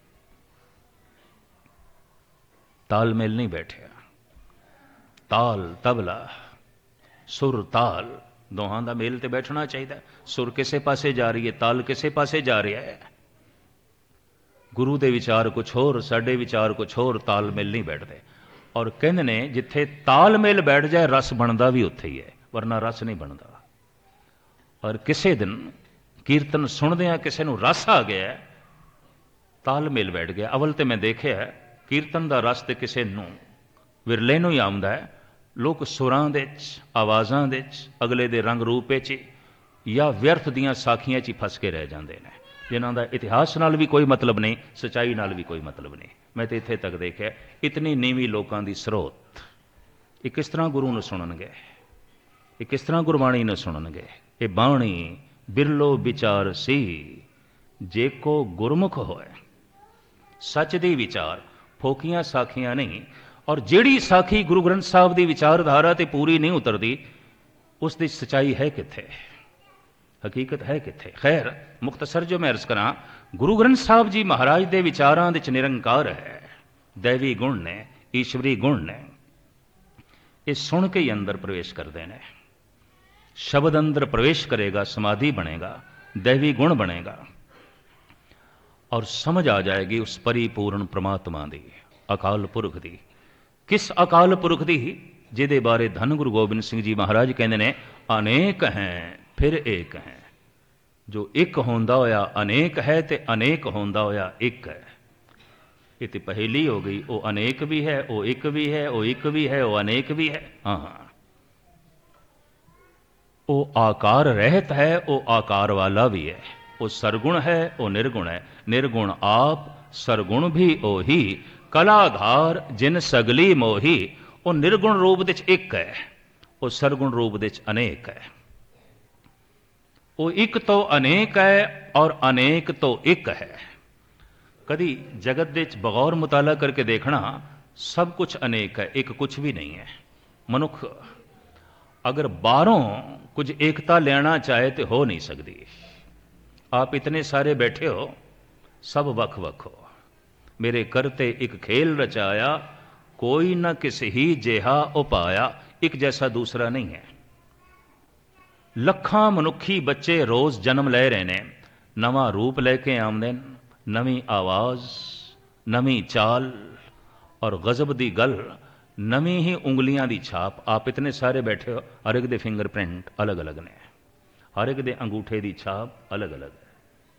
ਤਾਲਮੇਲ ਨਹੀਂ ਬੈਠਿਆ। ਤਾਲ, ਤਬਲਾ, ਸੁਰ, ਤਾਲ, ਦੋਹਾਂ ਦਾ ਮੇਲ ਤੇ ਬੈਠਣਾ ਚਾਹੀਦਾ। ਸੁਰ ਕਿਸੇ ਪਾਸੇ ਜਾ ਰਹੀ ਹੈ, ਤਾਲ ਕਿਸੇ ਪਾਸੇ ਜਾ ਰਿਹਾ ਹੈ। ਗੁਰੂ ਦੇ ਵਿਚਾਰ ਕੁਛ ਹੋਰ, ਸਾਡੇ ਵਿਚਾਰ ਕੁਛ ਹੋਰ, ਤਾਲਮੇਲ ਨਹੀਂ ਬੈਠਦੇ। ਔਰ ਕਹਿੰਦੇ ਨੇ ਜਿੱਥੇ ਤਾਲਮੇਲ ਬੈਠ ਜਾਏ ਰਸ ਬਣਦਾ ਵੀ ਉੱਥੇ ਹੀ ਹੈ, ਵਰਨਾ ਰਸ ਨਹੀਂ ਬਣਦਾ। ਔਰ ਕਿਸੇ ਦਿਨ ਕੀਰਤਨ ਸੁਣਦਿਆਂ ਕਿਸੇ ਨੂੰ ਰਸ ਆ ਗਿਆ, ਤਾਲਮੇਲ ਬੈਠ ਗਿਆ। ਅਵਲ ਤੇ ਮੈਂ ਦੇਖਿਆ ਕੀਰਤਨ ਦਾ ਰਸ ਤੇ ਕਿਸੇ ਨੂੰ ਵਿਰਲੇ ਨੂੰ ਹੀ ਆਉਂਦਾ ਹੈ। ਲੋਕ ਸੁਰਾਂ ਦੇ 'ਚ, ਆਵਾਜ਼ਾਂ ਦੇ 'ਚ, ਅਗਲੇ ਦੇ ਰੰਗ ਰੂਪ 'ਚ ਜਾਂ ਵਿਅਰਥ ਦੀਆਂ ਸਾਖੀਆਂ 'ਚ ਹੀ ਫਸ ਕੇ ਰਹਿ ਜਾਂਦੇ ਨੇ, ਜਿਨ੍ਹਾਂ ਦਾ ਇਤਿਹਾਸ ਨਾਲ ਵੀ ਕੋਈ ਮਤਲਬ ਨਹੀਂ, ਸੱਚਾਈ ਨਾਲ ਵੀ ਕੋਈ ਮਤਲਬ ਨਹੀਂ। ਮੈਂ ਤਾਂ ਇੱਥੇ ਤੱਕ ਦੇਖਿਆ ਇਤਨੀ ਨੀਵੀਂ ਲੋਕਾਂ ਦੀ ਸਰੋਤ। ਇਹ ਕਿਸ ਤਰ੍ਹਾਂ ਗੁਰੂ ਨੂੰ ਸੁਣਨਗੇ? ਇਹ ਕਿਸ ਤਰ੍ਹਾਂ ਗੁਰਬਾਣੀ ਨੂੰ ਸੁਣਨਗੇ? ਇਹ ਬਾਣੀ ਬਿਰਲੋ ਵਿਚਾਰ ਸੀ ਜੇ ਕੋ ਗੁਰਮੁਖ ਹੋਏ। ਸੱਚ ਦੀ ਵਿਚਾਰ, ਫੋਕੀਆਂ ਸਾਖੀਆਂ ਨਹੀਂ। ਔਰ ਜਿਹੜੀ ਸਾਖੀ ਗੁਰੂ ਗ੍ਰੰਥ ਸਾਹਿਬ ਦੀ ਵਿਚਾਰਧਾਰਾ ਤੇ ਪੂਰੀ ਨਹੀਂ ਉਤਰਦੀ, ਉਸ ਦੀ ਸੱਚਾਈ ਹੈ ਕਿੱਥੇ, ਹਕੀਕਤ ਹੈ ਕਿੱਥੇ? ਖੈਰ, ਮੁਖਤਸਰ ਜੋ ਮੈਂ ਅਰਜ਼ ਕਰਾਂ, ਗੁਰੂ ਗ੍ਰੰਥ ਸਾਹਿਬ ਜੀ ਮਹਾਰਾਜ ਦੇ ਵਿਚਾਰਾਂ ਦੇ 'ਚ ਨਿਰੰਕਾਰ ਹੈ, ਦੈਵੀ ਗੁਣ ਨੇ, ਈਸ਼ਵਰੀ ਗੁਣ ਨੇ। ਇਹ ਸੁਣ ਕੇ ਹੀ ਅੰਦਰ ਪ੍ਰਵੇਸ਼ ਕਰਦੇ ਨੇ। ਸ਼ਬਦ ਅੰਦਰ ਪ੍ਰਵੇਸ਼ ਕਰੇਗਾ, ਸਮਾਧੀ ਬਣੇਗਾ, ਦੈਵੀ ਗੁਣ ਬਣੇਗਾ, ਔਰ ਸਮਝ ਆ ਜਾਏਗੀ ਉਸ ਪਰਿਪੂਰਨ ਪ੍ਰਮਾਤਮਾ ਦੀ, ਅਕਾਲ ਪੁਰਖ ਦੀ। ਕਿਸ ਅਕਾਲ ਪੁਰਖ ਦੀ? ਜਿਹਦੇ ਬਾਰੇ ਧੰਨ ਗੁਰੂ ਗੋਬਿੰਦ ਸਿੰਘ ਜੀ ਮਹਾਰਾਜ ਕਹਿੰਦੇ ਨੇ, ਅਨੇਕ ਹੈ ਫਿਰ ਏਕ ਹੈ। ਜੋ ਇੱਕ ਹੁੰਦਾ ਹੋਇਆ ਅਨੇਕ ਹੈ ਤੇ ਅਨੇਕ ਹੁੰਦਾ ਹੋਇਆ ਇੱਕ ਹੈ। ਇਹ ਤੇ ਪਹੇਲੀ ਹੋ ਗਈ। ਉਹ ਅਨੇਕ ਵੀ ਹੈ, ਉਹ ਇੱਕ ਵੀ ਹੈ, ਉਹ ਇੱਕ ਵੀ ਹੈ, ਉਹ ਅਨੇਕ ਵੀ ਹੈ। ਹਾਂ, ਉਹ ਆਕਾਰ ਰਹਿਤ ਹੈ, ਉਹ ਆਕਾਰ ਵਾਲਾ ਵੀ ਹੈ। ਉਹ ਸਰਗੁਣ ਹੈ, ਉਹ ਨਿਰਗੁਣ ਹੈ। ਨਿਰਗੁਣ ਆਪ, ਸਰਗੁਣ ਵੀ ਉਹੀ, ਕਲਾਧਾਰ ਜਿਨ ਸਗਲੀ ਮੋਹੀ। ਉਹ ਨਿਰਗੁਣ ਰੂਪ ਦੇ 'ਚ ਇੱਕ ਹੈ, ਉਹ ਸਰਗੁਣ ਰੂਪ ਦੇ 'ਚ ਅਨੇਕ ਹੈ। ਉਹ ਇੱਕ ਤੋਂ ਅਨੇਕ ਹੈ ਔਰ ਅਨੇਕ ਤੋਂ ਇੱਕ ਹੈ। ਕਦੀ ਜਗਤ ਦੇ 'ਚ ਬਗੌਰ ਮੁਤਾਲਾ ਕਰਕੇ ਦੇਖਣਾ, ਸਭ ਕੁਝ ਅਨੇਕ ਹੈ, ਇੱਕ ਕੁਝ ਵੀ ਨਹੀਂ ਹੈ। ਮਨੁੱਖ ਅਗਰ ਬਾਹਰੋਂ ਕੁਝ ਏਕਤਾ ਲੈਣਾ ਚਾਹੇ ਤੇ ਹੋ ਨਹੀਂ ਸਕਦੀ। ਆਪ ਇਤਨੇ ਸਾਰੇ ਬੈਠੇ ਹੋ, ਸਭ ਵੱਖ ਵੱਖ ਹੋ। ਮੇਰੇ ਕਰਤੇ ਇੱਕ ਖੇਲ ਰਚਾਇਆ, ਕੋਈ ਨਾ ਕਿਸ ਹੀ ਜਿਹਾ ਉਪਾਇਆ। ਇੱਕ ਜੈਸਾ ਦੂਸਰਾ ਨਹੀਂ ਹੈ। ਲੱਖਾਂ ਮਨੁੱਖੀ ਬੱਚੇ ਰੋਜ਼ ਜਨਮ ਲੈ ਰਹੇ ਨੇ, ਨਵਾਂ ਰੂਪ ਲੈ ਕੇ ਆਉਂਦੇ ਨੇ, ਨਵੀਂ ਆਵਾਜ਼, ਨਵੀਂ ਚਾਲ, ਔਰ ਗਜ਼ਬ ਦੀ ਗੱਲ, ਨਵੀਂ ਹੀ ਉਂਗਲੀਆਂ ਦੀ ਛਾਪ। ਆਪ ਇਤਨੇ ਸਾਰੇ ਬੈਠੇ ਹੋ, ਹਰ ਇੱਕ ਦੇ ਫਿੰਗਰ ਪ੍ਰਿੰਟ ਅਲੱਗ ਅਲੱਗ ਨੇ, ਹਰ ਇੱਕ ਦੇ ਅੰਗੂਠੇ ਦੀ ਛਾਪ ਅਲੱਗ ਅਲੱਗ ਹੈ।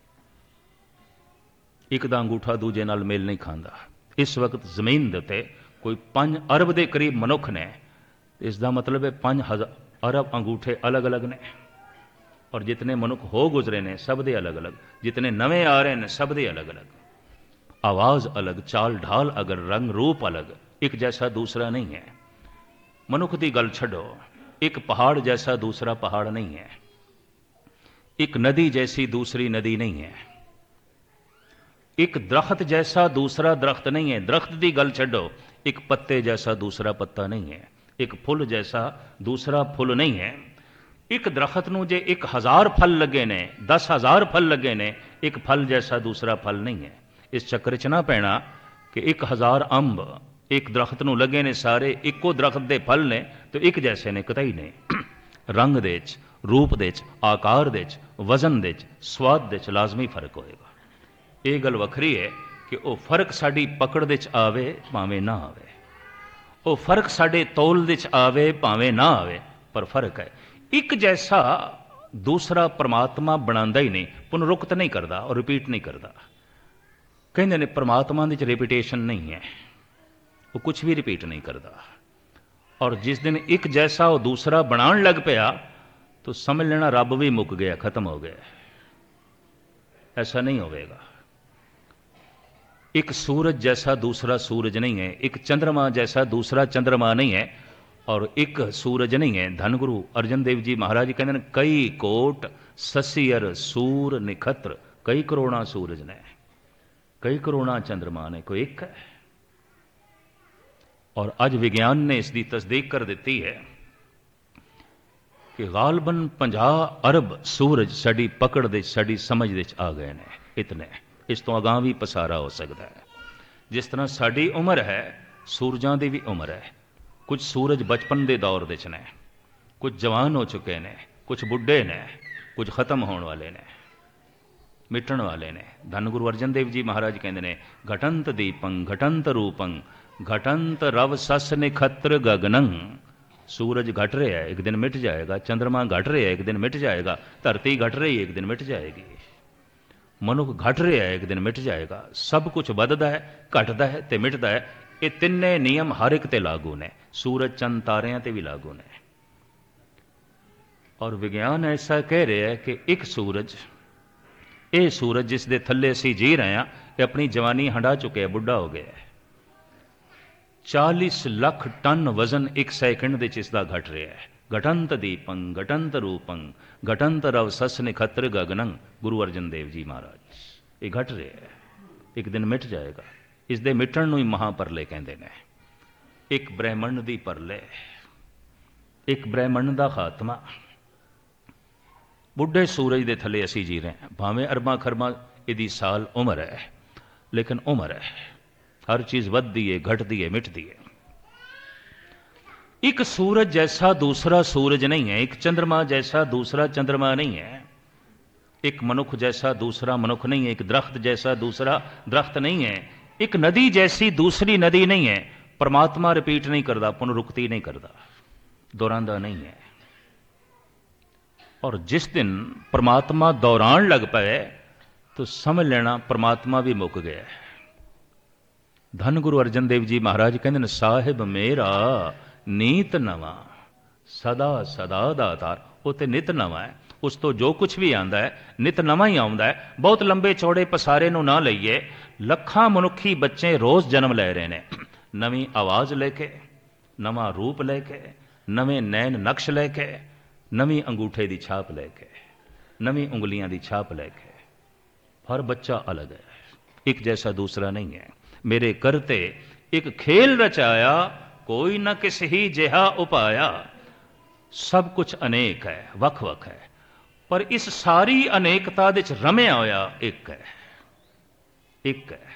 ਇੱਕ ਦਾ ਅੰਗੂਠਾ ਦੂਜੇ ਨਾਲ ਮੇਲ ਨਹੀਂ ਖਾਂਦਾ। ਇਸ ਵਕਤ ਜ਼ਮੀਨ ਦੇ ਉੱਤੇ ਕੋਈ 5 ਅਰਬ ਦੇ ਕਰੀਬ ਮਨੁੱਖ ਨੇ। ਇਸ ਦਾ ਮਤਲਬ ਹੈ 5 ਅਰਬ ਅੰਗੂਠੇ ਅਲੱਗ ਅਲੱਗ ਨੇ। ਔਰ ਜਿਤਨੇ ਮਨੁੱਖ ਹੋ ਗੁਜ਼ਰੇ ਨੇ ਸਭ ਦੇ ਅਲੱਗ ਅਲੱਗ, ਜਿਤਨੇ ਨਵੇਂ ਆ ਰਹੇ ਨੇ ਸਭ ਦੇ ਅਲੱਗ ਅਲੱਗ, ਆਵਾਜ਼ ਅਲੱਗ, ਚਾਲ ਢਾਲ ਅਗਰ, ਰੰਗ ਰੂਪ ਅਲੱਗ, ਇੱਕ ਜੈਸਾ ਦੂਸਰਾ ਨਹੀਂ ਹੈ। ਮਨੁੱਖ ਦੀ ਗੱਲ ਛੱਡੋ, ਇੱਕ ਪਹਾੜ ਜੈਸਾ ਦੂਸਰਾ ਪਹਾੜ ਨਹੀਂ ਹੈ। ਇੱਕ ਨਦੀ ਜੈਸੀ ਦੂਸਰੀ ਨਦੀ ਨਹੀਂ ਹੈ। ਇੱਕ ਦਰਖਤ ਜੈਸਾ ਦੂਸਰਾ ਦਰਖਤ ਨਹੀਂ ਹੈ। ਦਰਖਤ ਦੀ ਗੱਲ ਛੱਡੋ, ਇੱਕ ਪੱਤੇ ਜੈਸਾ ਦੂਸਰਾ ਪੱਤਾ ਨਹੀਂ ਹੈ। ਇੱਕ ਫੁੱਲ ਜੈਸਾ ਦੂਸਰਾ ਫੁੱਲ ਨਹੀਂ ਹੈ। ਇੱਕ ਦਰਖਤ ਨੂੰ ਜੇ 1000 ਫਲ ਲੱਗੇ ਨੇ, 10,000 ਫਲ ਲੱਗੇ ਨੇ, ਇੱਕ ਫਲ ਜੈਸਾ ਦੂਸਰਾ ਫਲ ਨਹੀਂ ਹੈ। ਇਸ ਚੱਕਰ 'ਚ ਨਾ ਪੈਣਾ ਕਿ 1000 ਅੰਬ ਇੱਕ ਦਰਖਤ ਨੂੰ ਲੱਗੇ ਨੇ, ਸਾਰੇ ਇੱਕੋ ਦਰਖਤ ਦੇ ਫਲ ਨੇ ਤੇ ਇੱਕ ਜੈਸੇ ਨੇ, ਕਤਈ ਨਹੀਂ। ਰੰਗ ਦੇ 'ਚ, ਰੂਪ ਦੇ 'ਚ, ਆਕਾਰ ਦੇ 'ਚ, ਵਜ਼ਨ ਦੇ 'ਚ, ਸਵਾਦ ਦੇ 'ਚ ਲਾਜ਼ਮੀ ਫਰਕ ਹੋਏਗਾ। ਇਹ ਗੱਲ ਵੱਖਰੀ ਹੈ ਕਿ ਉਹ ਫਰਕ ਸਾਡੀ ਪਕੜ ਦੇ 'ਚ ਆਵੇ ਭਾਵੇਂ ਨਾ ਆਵੇ। ਉਹ ਫਰਕ ਸਾਡੇ ਤੋਲ ਦੇ 'ਚ ਆਵੇ ਭਾਵੇਂ ਨਾ ਆਵੇ, ਪਰ ਫਰਕ ਹੈ। ਇੱਕ ਜੈਸਾ ਦੂਸਰਾ ਪਰਮਾਤਮਾ ਬਣਾਉਂਦਾ ਹੀ ਨਹੀਂ, ਪੁਨਰੁਕਤ ਨਹੀਂ ਕਰਦਾ ਔਰ ਰਿਪੀਟ ਨਹੀਂ ਕਰਦਾ। ਕਹਿੰਦੇ ਨੇ ਪਰਮਾਤਮਾ ਦੇ 'ਚ ਰਿਪੀਟੇਸ਼ਨ ਨਹੀਂ ਹੈ, ਉਹ ਕੁਛ ਵੀ ਰਿਪੀਟ ਨਹੀਂ ਕਰਦਾ। ਔਰ ਜਿਸ ਦਿਨ ਇੱਕ ਜੈਸਾ ਉਹ ਦੂਸਰਾ ਬਣਾਉਣ ਲੱਗ ਪਿਆ ਤਾਂ ਸਮਝ ਲੈਣਾ ਰੱਬ ਵੀ ਮੁੱਕ ਗਿਆ, ਖਤਮ ਹੋ ਗਿਆ। ऐसा नहीं होगा। एक सूरज जैसा दूसरा सूरज नहीं है, एक चंद्रमा जैसा दूसरा चंद्रमा नहीं है, और एक सूरज नहीं है। धन गुरु अर्जन देव जी महाराज जी कहते हैं कई कोट ससियर सूर निखत्र, कई करोड़ा सूरज ने, कई करोड़ा चंद्रमा ने, कोई एक है। और अज विज्ञान ने इसकी तस्दीक कर दी है कि गालबन 50 अरब सूरज साड़ी पकड़ दे साड़ी समझ दे आ गए ने। इतने इस तो अगां भी पसारा हो सकता है। जिस तरह साड़ी उम्र है सूरजां दी भी उम्र है। कुछ सूरज बचपन के दौर दे ने, कुछ जवान हो चुके ने, कुछ बुढ़े ने, कुछ खत्म होने वाले ने, मिटण वाले ने। धन गुरु अर्जन देव जी महाराज कहते हैं घटंत दीपं घटंत रूपं घटंत रव सस निखत्र गगनं। सूरज घट रहा है, एक दिन मिट जाएगा। चंद्रमा घट रहा है, एक दिन मिट जाएगा। धरती घट रही है, एक दिन मिट जाएगी। मनुख घट रहा है, एक दिन मिट जाएगा। सब कुछ बददा है, घटता है ते मिटता है। ये तिन्ने नियम हर एक ते लागू ने, सूरज चंद तारियां ते भी लागू ने। और विज्ञान ऐसा कह रहा है कि एक सूरज, ये सूरज जिस दे थल्ले असीं जी रहे हैं, ये अपनी जवानी हंडा चुके, बुढ़ा हो गया है। 40 लाख टन वजन एक सैकंड दे इसका घट रहा है। घटंत दीपं घटंत रूपं घटंत रव सस निखत्र गगनं। गुरु अर्जन देव जी महाराज ये घट रहा है, एक दिन मिट जाएगा। इस दे मिटण नूं ही महापरले कहंदे ने। एक ब्रह्मंड दी परले, एक ब्रह्मंड दा खात्मा। बुढ़े सूरज दे थले असीं जी रहे हैं, भावें अरबां खरबां इहदी साल उम्र है, लेकिन उम्र है। हर चीज बढ़ती है, घटती है, मिटती है। एक सूरज जैसा दूसरा सूरज नहीं है, एक चंद्रमा जैसा दूसरा चंद्रमा नहीं है, एक मनुख जैसा दूसरा मनुख नहीं है, एक दरख्त जैसा दूसरा दरख्त नहीं है, एक नदी जैसी दूसरी नदी नहीं है। परमात्मा रिपीट नहीं करता, पुनरुक्ति नहीं करता, दोहरांदा नहीं है। और जिस दिन परमात्मा दोहरान लग पाए तो समझ लेना परमात्मा भी मुक गया है। धन गुरु अर्जन देव जी महाराज कहते साहिब मेरा नीत नवा सदा सदा दातार। वो तो नित नवा है, उस तो जो कुछ भी आंदा है नित नवा ही आउंदा है। बहुत लंबे चौड़े पसारे नूं ना लईए, लखां मनुखी बच्चे रोज़ जन्म ले रहे हैं, नवीं आवाज़ लेके, नवा रूप लेके, नवे नैन नक्श लेके, नवीं अंगूठे की छाप लेके, नवीं उंगलियां की छाप लेके। हर बच्चा अलग है, एक जैसा दूसरा नहीं है। मेरे करते एक खेल रचाया, कोई न किस ही जिहा उपाया। सब कुछ अनेक है, वख वख है, पर इस सारी अनेकता दे च रमिया होया एक है। एक है,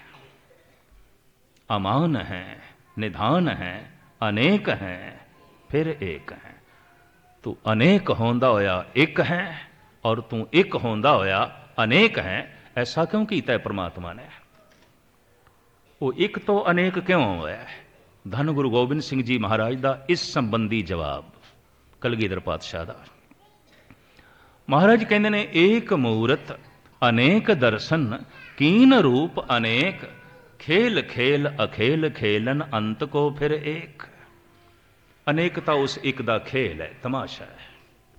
अमान है, निधान है, अनेक है, फिर एक है। तू अनेक होंदा होया एक है, और तू एक होंदा होया अनेक है। ऐसा क्यों कीता है परमात्मा ने? वो एक तो अनेक क्यों होया? धन गुरु गोबिंद सिंह जी महाराज का इस संबंधी जवाब कलगीधर पातशाह दा। महाराज कहते ने एक मूरत अनेक दर्शन कीन रूप अनेक, खेल खेल अखेल खेलन अंत को फिर एक। अनेकता उस एक दा खेल है, तमाशा है।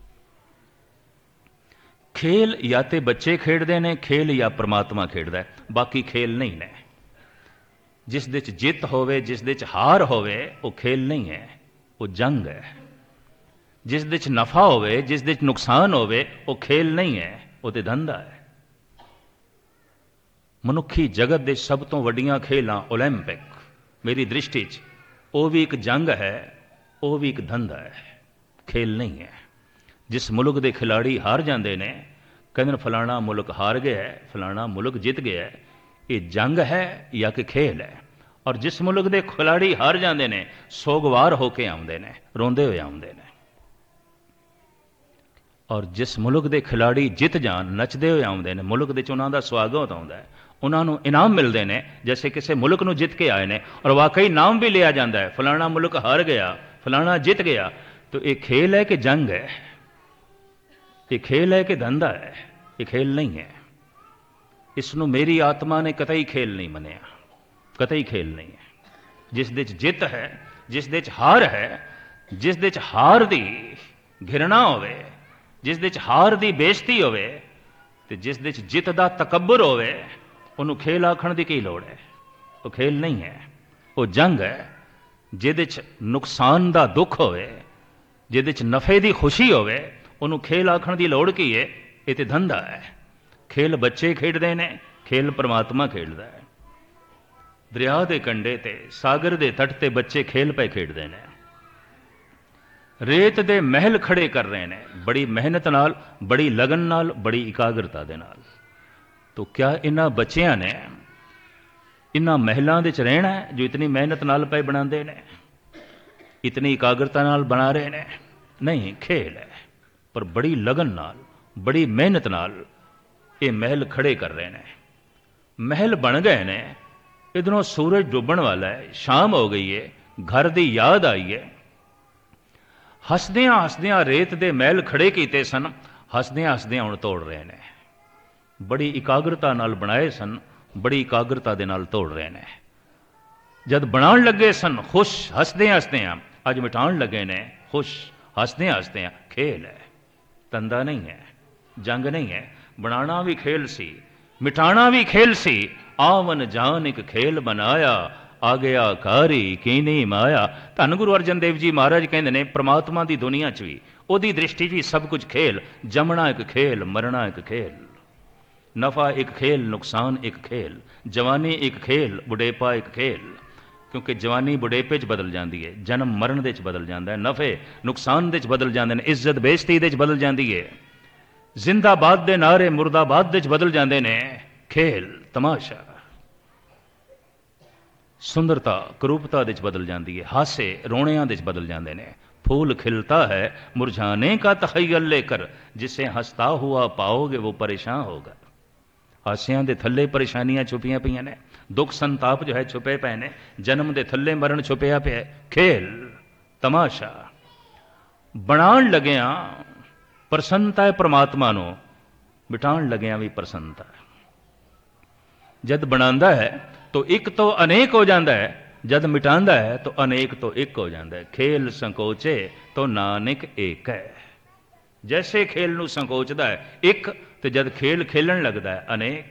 खेल या तो बच्चे खेडते हैं, खेल या परमात्मा खेडदा है, बाकी खेल नहीं ने। जिस दे च जित होवे, जिस दे च हार होवे, वो खेल नहीं है, वो जंग है। जिस दे च नफा होवे, जिस दे च नुकसान होवे, वो खेल नहीं है, वो तो धंधा है। मनुखी जगत दे सब तो वड्डियां खेलां ओलंपिक मेरी दृष्टि च वो भी एक जंग है, वो भी एक धंधा है, खेल नहीं है। जिस मुल्क के खिलाड़ी हार जाते हैं, कहते फलाना मुल्क हार गया है, फलाना मुल्क जित गया है, ये जंग है या कि खेल है। और जिस मुल्क के खिलाड़ी हार जाते हैं, सोगवार होके आते हैं, रोंदे हुए आते हैं। ਔਰ ਜਿਸ ਮੁਲਕ ਦੇ ਖਿਲਾੜੀ ਜਿੱਤ ਜਾਣ, ਨੱਚਦੇ ਹੋਏ ਆਉਂਦੇ ਨੇ, ਮੁਲਕ ਦੇ 'ਚ ਉਹਨਾਂ ਦਾ ਸਵਾਗਤ ਆਉਂਦਾ ਹੈ, ਉਹਨਾਂ ਨੂੰ ਇਨਾਮ ਮਿਲਦੇ ਨੇ, ਜੈਸੇ ਕਿਸੇ ਮੁਲਕ ਨੂੰ ਜਿੱਤ ਕੇ ਆਏ ਨੇ, ਔਰ ਵਾਕਈ ਨਾਮ ਵੀ ਲਿਆ ਜਾਂਦਾ ਹੈ, ਫਲਾਣਾ ਮੁਲਕ ਹਾਰ ਗਿਆ, ਫਲਾਣਾ ਜਿੱਤ ਗਿਆ। तो ये खेल है कि जंग है, ये खेल है कि धंधा है? ये खेल नहीं है। इसनों मेरी आत्मा ने कतई खेल नहीं मनिया, कतई खेल नहीं है। जिस दे जित है, जिस दे हार है, जिस दे हार दी घिरना होवे, जिस दे हार दी बेइज्जती होवे, ते जिस दे जित दा तकब्बुर होवे, उन्होंने खेल आखण दी की लोड़ है? वो खेल नहीं है, वो जंग है। जिहदे नुकसान दा दुख होवे, जिहदे नफ़े की खुशी होवे, उन्होंने खेल आखण की लोड़ की है? ये तो धंधा है। खेल बच्चे खेडते हैं, खेल परमात्मा खेलता है। दरिया के कंढे ते, सागर के तट ते बच्चे खेल पे खेडते हैं, रेत दे महल खड़े कर रहे हैं, बड़ी मेहनत नाल, बड़ी लगन नाल, बड़ी इकाग्रता दे नाल। तो क्या इन्हां बच्चियां ने इन्हां महलों दे च रहना है जो इतनी मेहनत नाल पे बनाते हैं, इतनी एकाग्रता नाल बना रहे हैं? नहीं, खेल है, पर बड़ी लगन नाल, बड़ी मेहनत नाल ये महल खड़े कर रहे हैं। महल बन गए ने, इधरों सूरज डुबन वाला है, शाम हो गई है, घर की याद आई है। हसदियां हसदियां रेत दे महल खड़े कीते सन, हसदियां हसदियां हुण तोड़ रहे हैं। बड़ी एकाग्रता नाल बनाए सन, बड़ी एकाग्रता दे नाल तोड़ रहे हैं। जद बनाउण लगे सन खुश हसदे हसदियां, अज मिटाउण लगे ने खुश हसदे हसदियां। खेल है, धंधा नहीं है, जंग नहीं है। बनाना भी खेल सी, मिटाना भी खेल सी। आवन जान एक खेल बनाया, आ गया कारी कीनी माया। धन गुरु अर्जन देव जी महाराज कहते ने, परमात्मा की दुनिया च भी, ओदी दृष्टि भी सब कुछ खेल। जमना एक खेल, मरना एक खेल, नफा एक खेल, नुकसान एक खेल, जवानी एक खेल, बुढ़ेपा एक खेल। क्योंकि जवानी बुढ़ेपे च बदल जाती है, जन्म मरण दे च बदल जाता है, नफे नुकसान दे च बदल जाते हैं, इज्जत बेइज्जती दे च बदल जाती है, जिंदाबाद दे नारे मुर्दाबाद दे च बदल जाते हैं। खेल तमाशा, सुंदरता करूपता दे च बदल जाती है, हासे रोणियां दे च बदल जाते हैं। फूल खिलता है मुरझाने का तखय्युल लेकर, जिसे हंसता हुआ पाओगे वो परेशान होगा। हासियां दे थल्ले परेशानियां छुपियां पईयां ने, दुख संताप जो है छुपे पे ने, जन्म दे थल्ले मरण छुपिया पे। खेल तमाशा, बनाउण लगिया प्रसन्नता है परमात्मा नूं, मिटाउण लगिया भी प्रसन्नता है। जद बनांदा है तो एक तो अनेक हो जाता है, जद मिटांदा है तो अनेक तो एक हो जाता है। खेल संकोचे तो नानक एक है। जैसे खेल नूं संकोचदा है एक, तो जद खेल खेलन लगता है अनेक।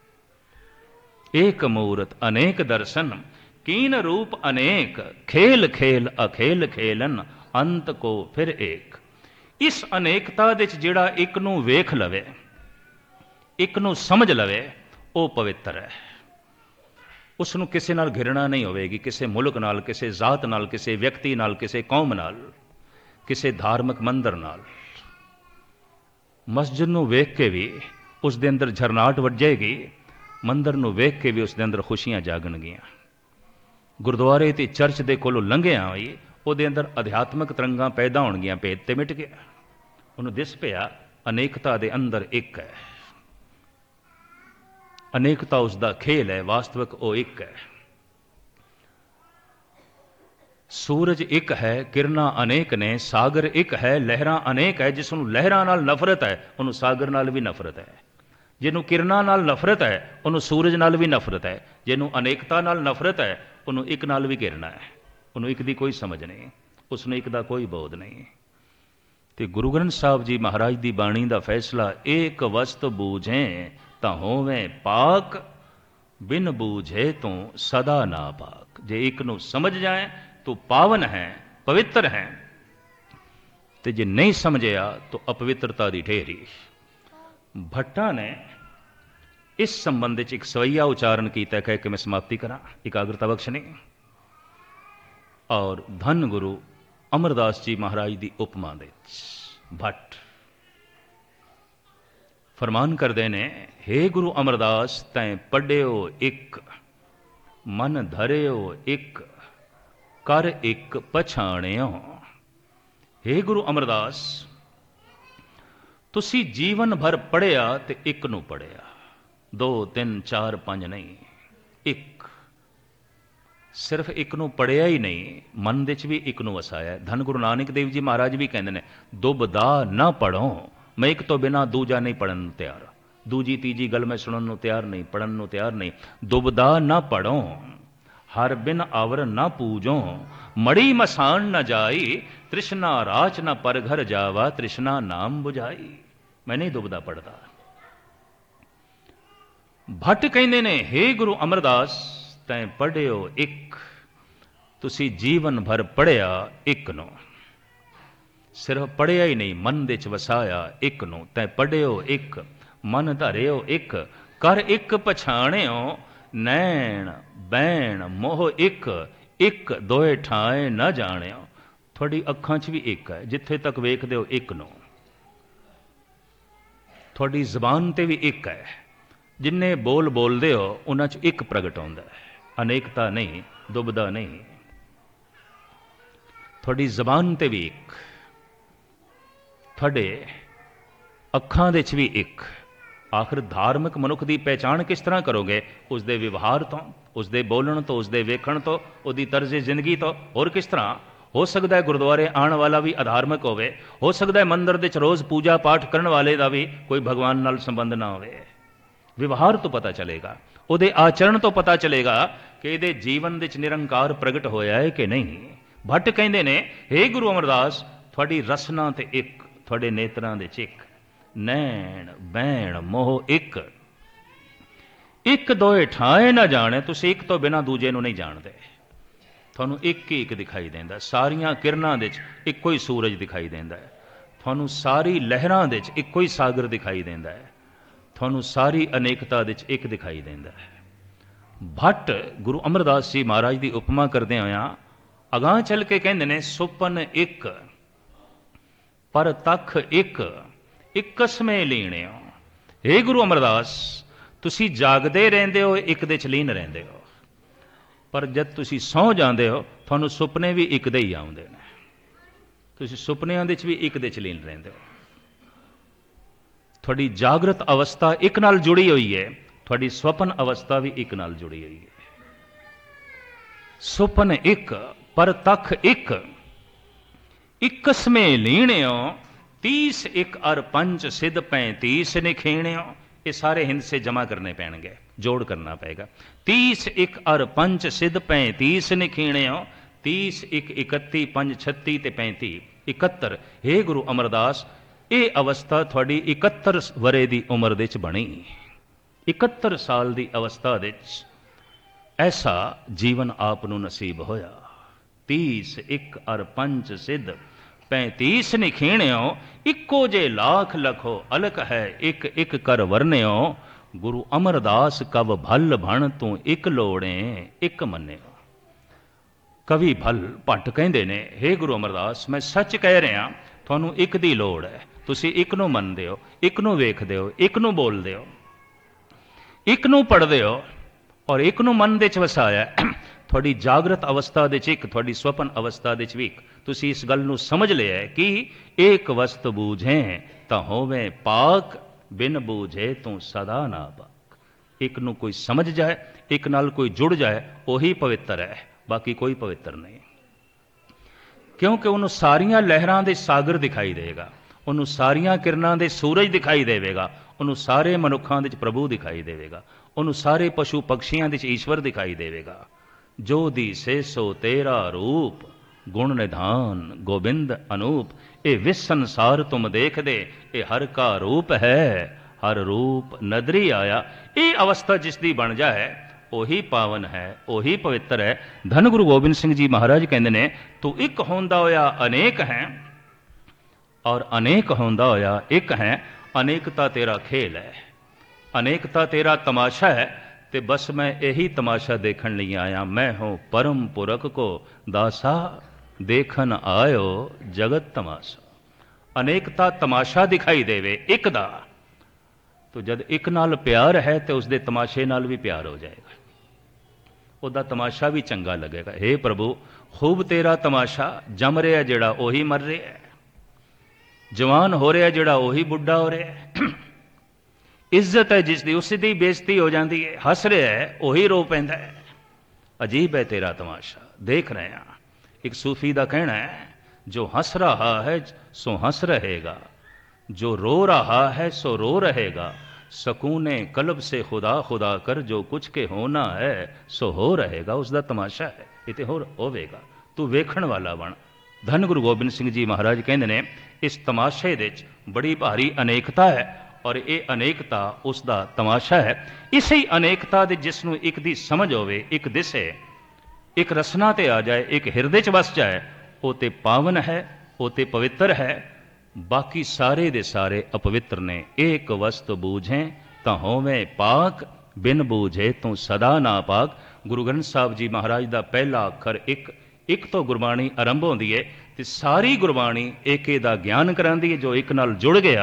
एक मूरत अनेक दर्शन, कीन रूप अनेक, खेल खेल अखेल खेलन, अंत को फिर एक। इस अनेकता दे जिहड़ा एक नूं वेख लवे, एक नूं समझ लवे, वो पवित्र है। उसनूं किसी नाल घिरना नहीं होवेगी, किसी मुल्क नाल, किसी जात नाल, किसी व्यक्ति नाल, किसी कौम नाल, किसी धार्मिक मंदिर नाल। मस्जिद नूं वेख के भी उस दे अंदर झरनाहट वजेगी, मंदिर नूं वेख के भी उस दे अंदर खुशियां जागणगियां। गुरुद्वारे ते चर्च दे कोलों लंघिया भी उहदे अंदर अध्यात्मक तरंगां पैदा होणगियां, भेद ते मिट गया। उहनूं दिस पिया अनेकता दे अंदर एक है, अनेकता उसका खेल है, वास्तविक वो एक है। सूरज एक है, किरणा अनेक ने, सागर एक है, लहरां अनेक है। जिसनूं लहरां नाल नफरत है, उन्होंने सागर नाल भी नफरत है। जिन्हों किरणा नाल नफरत है, उन्होंने सूरज नाल भी नफरत है। जिन्हों अनेकता नाल नफरत है, उन्होंने एक नाल भी घिरना है। उन्होंने एक दी कोई समझ नहीं, उसने एक दा कोई बोध नहीं। तो गुरु ग्रंथ साहब जी महाराज की बाणी का फैसला, एक वस्त बूझे तां होवें पाक, बिन बूझे तो सदा ना पाक। जे एक नूं समझ जाए तो पावन है, पवित्र है, तो जे नहीं समझिया तो अपवित्रता की ढेरी। भट्टा ने इस संबंध एक सवैया उच्चारण किया, कह के मैं समाप्ति करा, एकाग्रता बख्शनी। और धन गुरु अमरदास जी महाराज की उपमा दे भट्ट फरमान करते ने, हे गुरु अमरदास तैं पढ़ियो एक, मन धरियो एक, कर एक पछाणियो। हे गुरु अमरदास, ਤੁਸੀਂ ਜੀਵਨ ਭਰ ਪੜ੍ਹਿਆ ਤੇ ਇੱਕ ਨੂੰ ਪੜ੍ਹਿਆ, 2 3 4 5 ਨਹੀਂ, ਇੱਕ। ਸਿਰਫ ਇੱਕ ਨੂੰ ਪੜ੍ਹਿਆ ਹੀ ਨਹੀਂ, ਮਨ ਦੇ 'ਚ ਵੀ ਇੱਕ ਨੂੰ ਵਸਾਇਆ। ਧੰਨ ਗੁਰੂ ਨਾਨਕ ਦੇਵ ਜੀ ਮਹਾਰਾਜ ਵੀ ਕਹਿੰਦੇ ਨੇ, ਦੁਬਦਾ ਨਾ ਪੜ੍ਹੋ, ਮੈਂ ਇੱਕ ਤੋਂ ਬਿਨਾਂ ਦੂਜਾ ਨਹੀਂ ਪੜ੍ਹਨ ਨੂੰ ਤਿਆਰ, ਦੂਜੀ ਤੀਜੀ ਗੱਲ ਮੈਂ ਸੁਣਨ ਨੂੰ ਤਿਆਰ ਨਹੀਂ, ਪੜ੍ਹਨ ਨੂੰ ਤਿਆਰ ਨਹੀਂ। ਦੁਬਦਾ ਨਾ ਪੜ੍ਹੋ, ਹਰ ਬਿਨ ਆਵਰ ਨਾ ਪੂਜੋ, ਮੜੀ ਮਸਾਨ ਨਾ ਜਾਈ, ਤ੍ਰਿਸ਼ਨਾ ਰਾਚ ਨਾ ਪਰ ਘਰ ਜਾਵਾ, ਤ੍ਰਿਸ਼ਨਾ ਨਾਮ ਬੁਝਾਈ। ਮੈਂ ਨਹੀਂ ਦੁਬਦਾ ਪੜ੍ਹਦਾ। ਭੱਟ ਕਹਿੰਦੇ ਨੇ, ਹੇ ਗੁਰੂ ਅਮਰਦਾਸ ਤੈਂ ਪੜ੍ਹਿਓ ਇੱਕ, ਤੁਸੀਂ ਜੀਵਨ ਭਰ ਪੜ੍ਹਿਆ ਇੱਕ ਨੂੰ। ਸਿਰਫ ਪੜ੍ਹਿਆ ਹੀ ਨਹੀਂ, ਮਨ ਦੇ 'ਚ ਵਸਾਇਆ ਇੱਕ ਨੂੰ। ਤੈਂ ਪੜ੍ਹਿਓ ਇੱਕ, ਮਨ ਧਰਿਓ ਇੱਕ, ਕਰ ਇੱਕ ਪਛਾਣਿਓ, ਨੈਣ ਬੈਣ ਮੋਹ ਇੱਕ, ਇੱਕ ਦੋਏ ਠਾਏ ਨਾ ਜਾਣਿਓ। ਤੁਹਾਡੀ ਅੱਖਾਂ 'ਚ ਵੀ ਇੱਕ ਹੈ, ਜਿੱਥੇ ਤੱਕ ਵੇਖਦੇ ਹੋ ਇੱਕ ਨੂੰ। ਤੁਹਾਡੀ ਜ਼ਬਾਨ 'ਤੇ ਵੀ ਇੱਕ ਹੈ, ਜਿੰਨੇ ਬੋਲ ਬੋਲਦੇ ਹੋ ਉਹਨਾਂ 'ਚ ਇੱਕ ਪ੍ਰਗਟ ਹੁੰਦਾ ਹੈ, ਅਨੇਕਤਾ ਨਹੀਂ, ਦੁਬਦਾ ਨਹੀਂ। ਤੁਹਾਡੀ ਜ਼ਬਾਨ 'ਤੇ ਵੀ ਇੱਕ, ਤੁਹਾਡੇ ਅੱਖਾਂ ਦੇ 'ਚ ਵੀ ਇੱਕ। ਆਖਿਰ ਧਾਰਮਿਕ ਮਨੁੱਖ ਦੀ ਪਹਿਚਾਣ ਕਿਸ ਤਰ੍ਹਾਂ ਕਰੋਗੇ? ਉਸ ਦੇ ਵਿਵਹਾਰ ਤੋਂ, ਉਸ ਦੇ ਬੋਲਣ ਤੋਂ, ਉਸ ਦੇ ਵੇਖਣ ਤੋਂ, ਉਹਦੀ ਤਰਜ਼ੇ ਜ਼ਿੰਦਗੀ ਤੋਂ। ਹੋਰ ਕਿਸ ਤਰ੍ਹਾਂ ਹੋ ਸਕਦਾ ਹੈ ਗੁਰਦੁਆਰੇ ਆਉਣ ਵਾਲਾ ਵੀ ਅਧਾਰਮਿਕ ਹੋਵੇ? ਹੋ ਸਕਦਾ ਹੈ ਮੰਦਰ ਦੇ 'ਚ ਰੋਜ਼ ਪੂਜਾ ਪਾਠ ਕਰਨ ਵਾਲੇ ਦਾ ਵੀ ਕੋਈ ਭਗਵਾਨ ਨਾਲ ਸੰਬੰਧ ਨਾ ਹੋਵੇ। ਵਿਵਹਾਰ ਤੋਂ ਪਤਾ ਚਲੇਗਾ, ਉਹਦੇ ਆਚਰਣ ਤੋਂ ਪਤਾ ਚਲੇਗਾ ਕਿ ਇਹਦੇ ਜੀਵਨ ਦੇ 'ਚ ਨਿਰੰਕਾਰ ਪ੍ਰਗਟ ਹੋਇਆ ਹੈ ਕਿ ਨਹੀਂ। ਭੱਟ ਕਹਿੰਦੇ ਨੇ, ਹੇ ਗੁਰੂ ਅਮਰਦਾਸ ਤੁਹਾਡੀ ਰਸਨਾ ਤੇ ਇੱਕ, ਤੁਹਾਡੇ ਨੇਤਰਾਂ ਦੇ 'ਚ ਇੱਕ, ਨੈਣ ਬੈਣ ਮੋਹ ਇੱਕ, ਇੱਕ ਦੋਏ ਠਾਏ ਨਾ ਜਾਣੇ। ਤੁਸੀਂ ਇੱਕ ਤੋਂ ਬਿਨਾਂ ਦੂਜੇ ਨੂੰ ਨਹੀਂ ਜਾਣਦੇ। ਤੁਹਾਨੂੰ ਇੱਕ ਹੀ ਇੱਕ ਦਿਖਾਈ ਦਿੰਦਾ, ਸਾਰੀਆਂ ਕਿਰਨਾਂ ਦੇ 'ਚ ਇੱਕੋ ਹੀ ਸੂਰਜ ਦਿਖਾਈ ਦਿੰਦਾ ਹੈ। ਤੁਹਾਨੂੰ ਸਾਰੀ ਲਹਿਰਾਂ ਦੇ 'ਚ ਇੱਕੋ ਹੀ ਸਾਗਰ ਦਿਖਾਈ ਦਿੰਦਾ ਹੈ। ਤੁਹਾਨੂੰ ਸਾਰੀ ਅਨੇਕਤਾ ਦੇ 'ਚ ਇੱਕ ਦਿਖਾਈ ਦਿੰਦਾ ਹੈ। ਭੱਟ ਗੁਰੂ ਅਮਰਦਾਸ ਜੀ ਮਹਾਰਾਜ ਦੀ ਉਪਮਾ ਕਰਦੇ ਹੋਇਆਂ ਅਗਾਂਹ ਚੱਲ ਕੇ ਕਹਿੰਦੇ ਨੇ, ਸੁਪਨ ਇੱਕ ਪਰ ਤੱਖ ਇੱਕ, ਇਕਸਮੇ ਲੀਣਿਓ। ਹੇ ਗੁਰੂ ਅਮਰਦਾਸ ਤੁਸੀਂ ਜਾਗਦੇ ਰਹਿੰਦੇ ਹੋ, ਇੱਕ ਦੇ 'ਚ ਲੀਨ ਰਹਿੰਦੇ ਹੋ, ਪਰ ਜਦ ਤੁਸੀਂ ਸੌਂ ਜਾਂਦੇ ਹੋ ਤੁਹਾਨੂੰ ਸੁਪਨੇ ਵੀ ਇੱਕ ਦੇ ਹੀ ਆਉਂਦੇ ਨੇ। ਤੁਸੀਂ ਸੁਪਨਿਆਂ ਦੇ 'ਚ ਵੀ ਇੱਕ ਦੇ 'ਚ ਲੀਨ ਰਹਿੰਦੇ ਹੋ। ਤੁਹਾਡੀ ਜਾਗਰਤ ਅਵਸਥਾ ਇੱਕ ਨਾਲ ਜੁੜੀ ਹੋਈ ਹੈ, ਤੁਹਾਡੀ ਸਵਪਨ ਅਵਸਥਾ ਵੀ ਇੱਕ ਨਾਲ ਜੁੜੀ ਹੋਈ ਹੈ। ਸੁਪਨ ਇੱਕ ਪਰ ਤੱਖ ਇੱਕ, ਇਕਸਮੇ ਲੀਣਿਓ, 30 ਇੱਕ ਅਰ ਪੰਜ ਸਿੱਧ 35 ਨਿਖੇਣਿਓ। ਇਹ ਸਾਰੇ ਹਿੰਸੇ ਜਮਾ ਕਰਨੇ ਪੈਣਗੇ, ਜੋੜ ਕਰਨਾ ਪਏਗਾ। 30 ਇੱਕ ਅਰ ਪੰਜ ਸਿੱਧ 35 ਨਿਖੇਣਿਓ, 30 ਇੱਕ 31 5 36 ਤੇ 35 71। ਹੇ ਗੁਰੂ ਅਮਰਦਾਸ ਇਹ ਅਵਸਥਾ ਤੁਹਾਡੀ 71 ਵਰੇ ਦੀ ਉਮਰ ਦੇ 'ਚ ਬਣੀ। 71 ਸਾਲ ਦੀ ਅਵਸਥਾ ਦੇ 'ਚ ਐਸਾ ਜੀਵਨ ਆਪ ਨੂੰ ਨਸੀਬ ਹੋਇਆ। 30 ਇੱਕ ਅਰ ਪੰਜ ਸਿੱਧ 35 ਨਿਖੇਣਿਓ, ਇੱਕੋ ਜੇ ਲਾਖ ਲਖੋ ਅਲਕ ਹੈ, ਇੱਕ ਇੱਕ ਕਰ ਵਰਨਿਓ। ਗੁਰੂ ਅਮਰਦਾਸ ਕਵ ਭਲ ਭਣ ਤੂੰ ਇੱਕ ਲੋੜੇ ਇੱਕ ਮੰਨਿਓ। ਕਵੀ ਭਲ ਭੱਟ ਕਹਿੰਦੇ ਨੇ, ਹੇ ਗੁਰੂ ਅਮਰਦਾਸ ਮੈਂ ਸੱਚ ਕਹਿ ਰਿਹਾ, ਤੁਹਾਨੂੰ ਇੱਕ ਦੀ ਲੋੜ ਹੈ। ਤੁਸੀਂ ਇੱਕ ਨੂੰ ਮੰਨਦੇ ਹੋ, ਇੱਕ ਨੂੰ ਵੇਖਦੇ ਹੋ, ਇੱਕ ਨੂੰ ਬੋਲਦੇ ਹੋ, ਇੱਕ ਨੂੰ ਪੜ੍ਹਦੇ ਹੋ ਔਰ ਇੱਕ ਨੂੰ ਮਨ ਦੇ 'ਚ ਵਸਾਇਆ। ਤੁਹਾਡੀ ਜਾਗਰਤ ਅਵਸਥਾ ਦੇ 'ਚ ਇੱਕ, ਤੁਹਾਡੀ ਸਵਪਨ ਅਵਸਥਾ ਦੇ 'ਚ ਵੀ ਇੱਕ। ਤੁਸੀਂ ਇਸ ਗੱਲ ਨੂੰ ਸਮਝ ਲਿਆ ਕਿ ਏਕ ਵਸਤ ਬੂਝੇ ਤਾਂ ਹੋਵੇ ਪਾਕ, ਬਿਨ ਬੂਝੇ ਤੂੰ ਸਦਾ ਨਾ ਪਾਕ। ਇੱਕ ਨੂੰ ਕੋਈ ਸਮਝ ਜਾਏ, ਇੱਕ ਨਾਲ ਕੋਈ ਜੁੜ ਜਾਏ, ਉਹੀ ਪਵਿੱਤਰ ਹੈ, ਬਾਕੀ ਕੋਈ ਪਵਿੱਤਰ ਨਹੀਂ। ਕਿਉਂਕਿ ਉਹਨੂੰ ਸਾਰੀਆਂ ਲਹਿਰਾਂ ਦੇ ਸਾਗਰ ਦਿਖਾਈ ਦੇਗਾ, ਉਹਨੂੰ ਸਾਰੀਆਂ ਕਿਰਨਾਂ ਦੇ ਸੂਰਜ ਦਿਖਾਈ ਦੇਵੇਗਾ, ਉਹਨੂੰ ਸਾਰੇ ਮਨੁੱਖਾਂ ਦੇ 'ਚ ਪ੍ਰਭੂ ਦਿਖਾਈ ਦੇਵੇਗਾ, ਉਹਨੂੰ ਸਾਰੇ ਪਸ਼ੂ ਪਕਸ਼ੀਆਂ ਦੇ 'ਚ ਈਸ਼ਵਰ ਦਿਖਾਈ ਦੇਵੇਗਾ। ਜੋ ਦੀਸੇ ਸੋ ਤੇਰਾ ਰੂਪ, ਗੁਣ ਨਿਧਾਨ ਗੋਬਿੰਦ ਅਨੂਪ। ਇਹ ਵਿਸ ਸੰਸਾਰ ਤੁਮ ਦੇਖਦੇ, ਇਹ ਹਰ ਕਾ ਰੂਪ ਹੈ, ਹਰ ਰੂਪ ਨਦਰੀ ਆਇਆ। ਇਹ ਅਵਸਥਾ ਜਿਸ ਦੀ ਬਣ ਜਾਏ ਉਹੀ ਪਾਵਨ ਹੈ, ਉਹੀ ਪਵਿੱਤਰ ਹੈ। ਧੰਨ ਗੁਰੂ ਗੋਬਿੰਦ ਸਿੰਘ ਜੀ ਮਹਾਰਾਜ ਕਹਿੰਦੇ ਨੇ, ਤੂੰ ਇੱਕ ਹੁੰਦਾ ਹੋਇਆ ਅਨੇਕ ਹੈ ਔਰ ਅਨੇਕ ਹੁੰਦਾ ਹੋਇਆ ਇੱਕ ਹੈ। ਅਨੇਕਤਾ ਤੇਰਾ ਖੇਲ ਹੈ, ਅਨੇਕਤਾ ਤੇਰਾ ਤਮਾਸ਼ਾ ਹੈ, ਤੇ ਬਸ ਮੈਂ ਇਹੀ ਤਮਾਸ਼ਾ ਦੇਖਣ ਲਈ ਆਇਆ। ਮੈਂ ਹੂੰ ਪਰਮ ਪੁਰਖ ਕੋ ਦਾਸਾ, ਦੇਖਣ ਆਇਓ ਜਗਤ ਤਮਾਸ਼ਾ। ਅਨੇਕਤਾ ਤਮਾਸ਼ਾ ਦਿਖਾਈ ਦੇਵੇ ਇੱਕ ਦਾ, ਤੋ ਜਦ ਇੱਕ ਨਾਲ ਪਿਆਰ ਹੈ ਤੇ ਉਸਦੇ ਤਮਾਸ਼ੇ ਨਾਲ ਵੀ ਪਿਆਰ ਹੋ ਜਾਏਗਾ, ਉਹਦਾ ਤਮਾਸ਼ਾ ਵੀ ਚੰਗਾ ਲੱਗੇਗਾ। ਹੇ ਪ੍ਰਭੂ ਖੂਬ ਤੇਰਾ ਤਮਾਸ਼ਾ, ਜਮ ਰਿਹਾ ਜਿਹੜਾ ਉਹੀ ਮਰ ਰਿਹਾ ਹੈ। जवान हो रहा जिहड़ा उही बुढ़ा हो रहा है। इज्जत है जिसकी उसकी बेइज्जती हो जाती है, हस रहा है उही रो पैंदा है। अजीब है तेरा तमाशा, देख रहे हैं। एक सूफी का कहना है, जो हंस रहा है सो हंस रहेगा, जो रो रहा है सो रो रहेगा, सकूने कल्ब से खुदा खुदा कर, जो कुछ के होना है सो हो रहेगा। उसका तमाशा है, इते होवेगा, तू वेखण वाला बन। धन गुरु गोबिंद सिंह जी महाराज कहते हैं, इस तमाशे दे बड़ी भारी अनेकता है और ये अनेकता उसका तमाशा है। इसी अनेकता दे जिसनों एक दी समझ होवे, एक दिसे, एक रसना ते आ जाए, एक हिरदे च वस जाए, वो ते पावन है, वो ते पवित्र है। बाकी सारे दे सारे अपवित्र ने। एक वस्त बूझें तां होवें पाक, बिन बूझे तो सदा ना पाक। गुरु ग्रंथ साहब जी महाराज का पहला अखर एक तो गुरबाणी आरंभ होती है, तो सारी गुरबाणी एके दा ज्ञान करांदी है। जो एक नाल जुड़ गया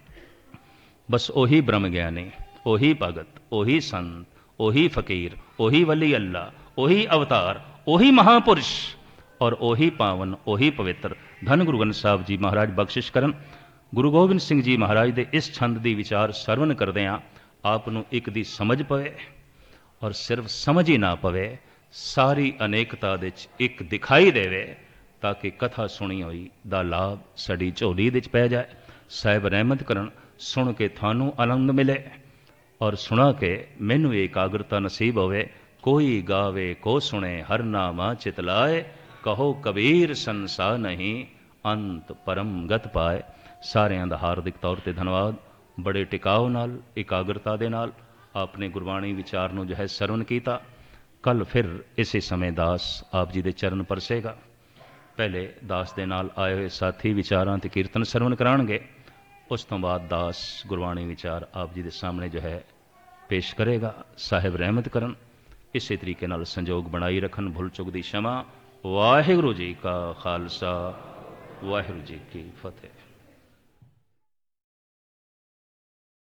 बस ओही ब्रह्म ज्ञानी, ओही भगत, ओही संत, ओही फकीर, ओही वली अल्लाह, ओही अवतार, ओही महापुरुष और ओही पावन, ओही पवित्र। धन गुरु ग्रंथ साहब जी महाराज बख्शिश करन। गुरु गोबिंद सिंह जी महाराज के इस छंद की विचार सरवण करदिआं आपनूं एक दी समझ पवे, और सिर्फ समझ ही ना पवे, सारी अनेकता दे एक दिखाई देवे, ताकि कथा सुनी हुई दा लाभ साडी झोली दे पै जाए। साहिब रहमत करन, सुन के थानू आनंद मिले और सुना के मैनू एकाग्रता नसीब होवे। कोई गावे को सुने हर नामा चितलाए, कहो कबीर संसार नहीं अंत परम गत पाए। सारिਆਂ ਦਾ हार्दिक तौर पर धन्यवाद। बड़े टिकाव नाल एकाग्रता दे नाल आपने गुरबाणी विचार नूं जो है सरवण कीता। कल फिर इसे समय दास आप जी दे चरण परसेगा। पहले दास दे नाल आए हुए साथी विचारां ते कीर्तन सरवण कराणगे, उस तो बाद दास गुरबाणी विचार आप जी के सामने जो है पेश करेगा। साहिब रहमत करन, इसी तरीके नाल संजोग बनाई रखन, भुल चुक दी क्षमा। वाहिगुरू जी का खालसा, वाहिगुरू जी की फतेह।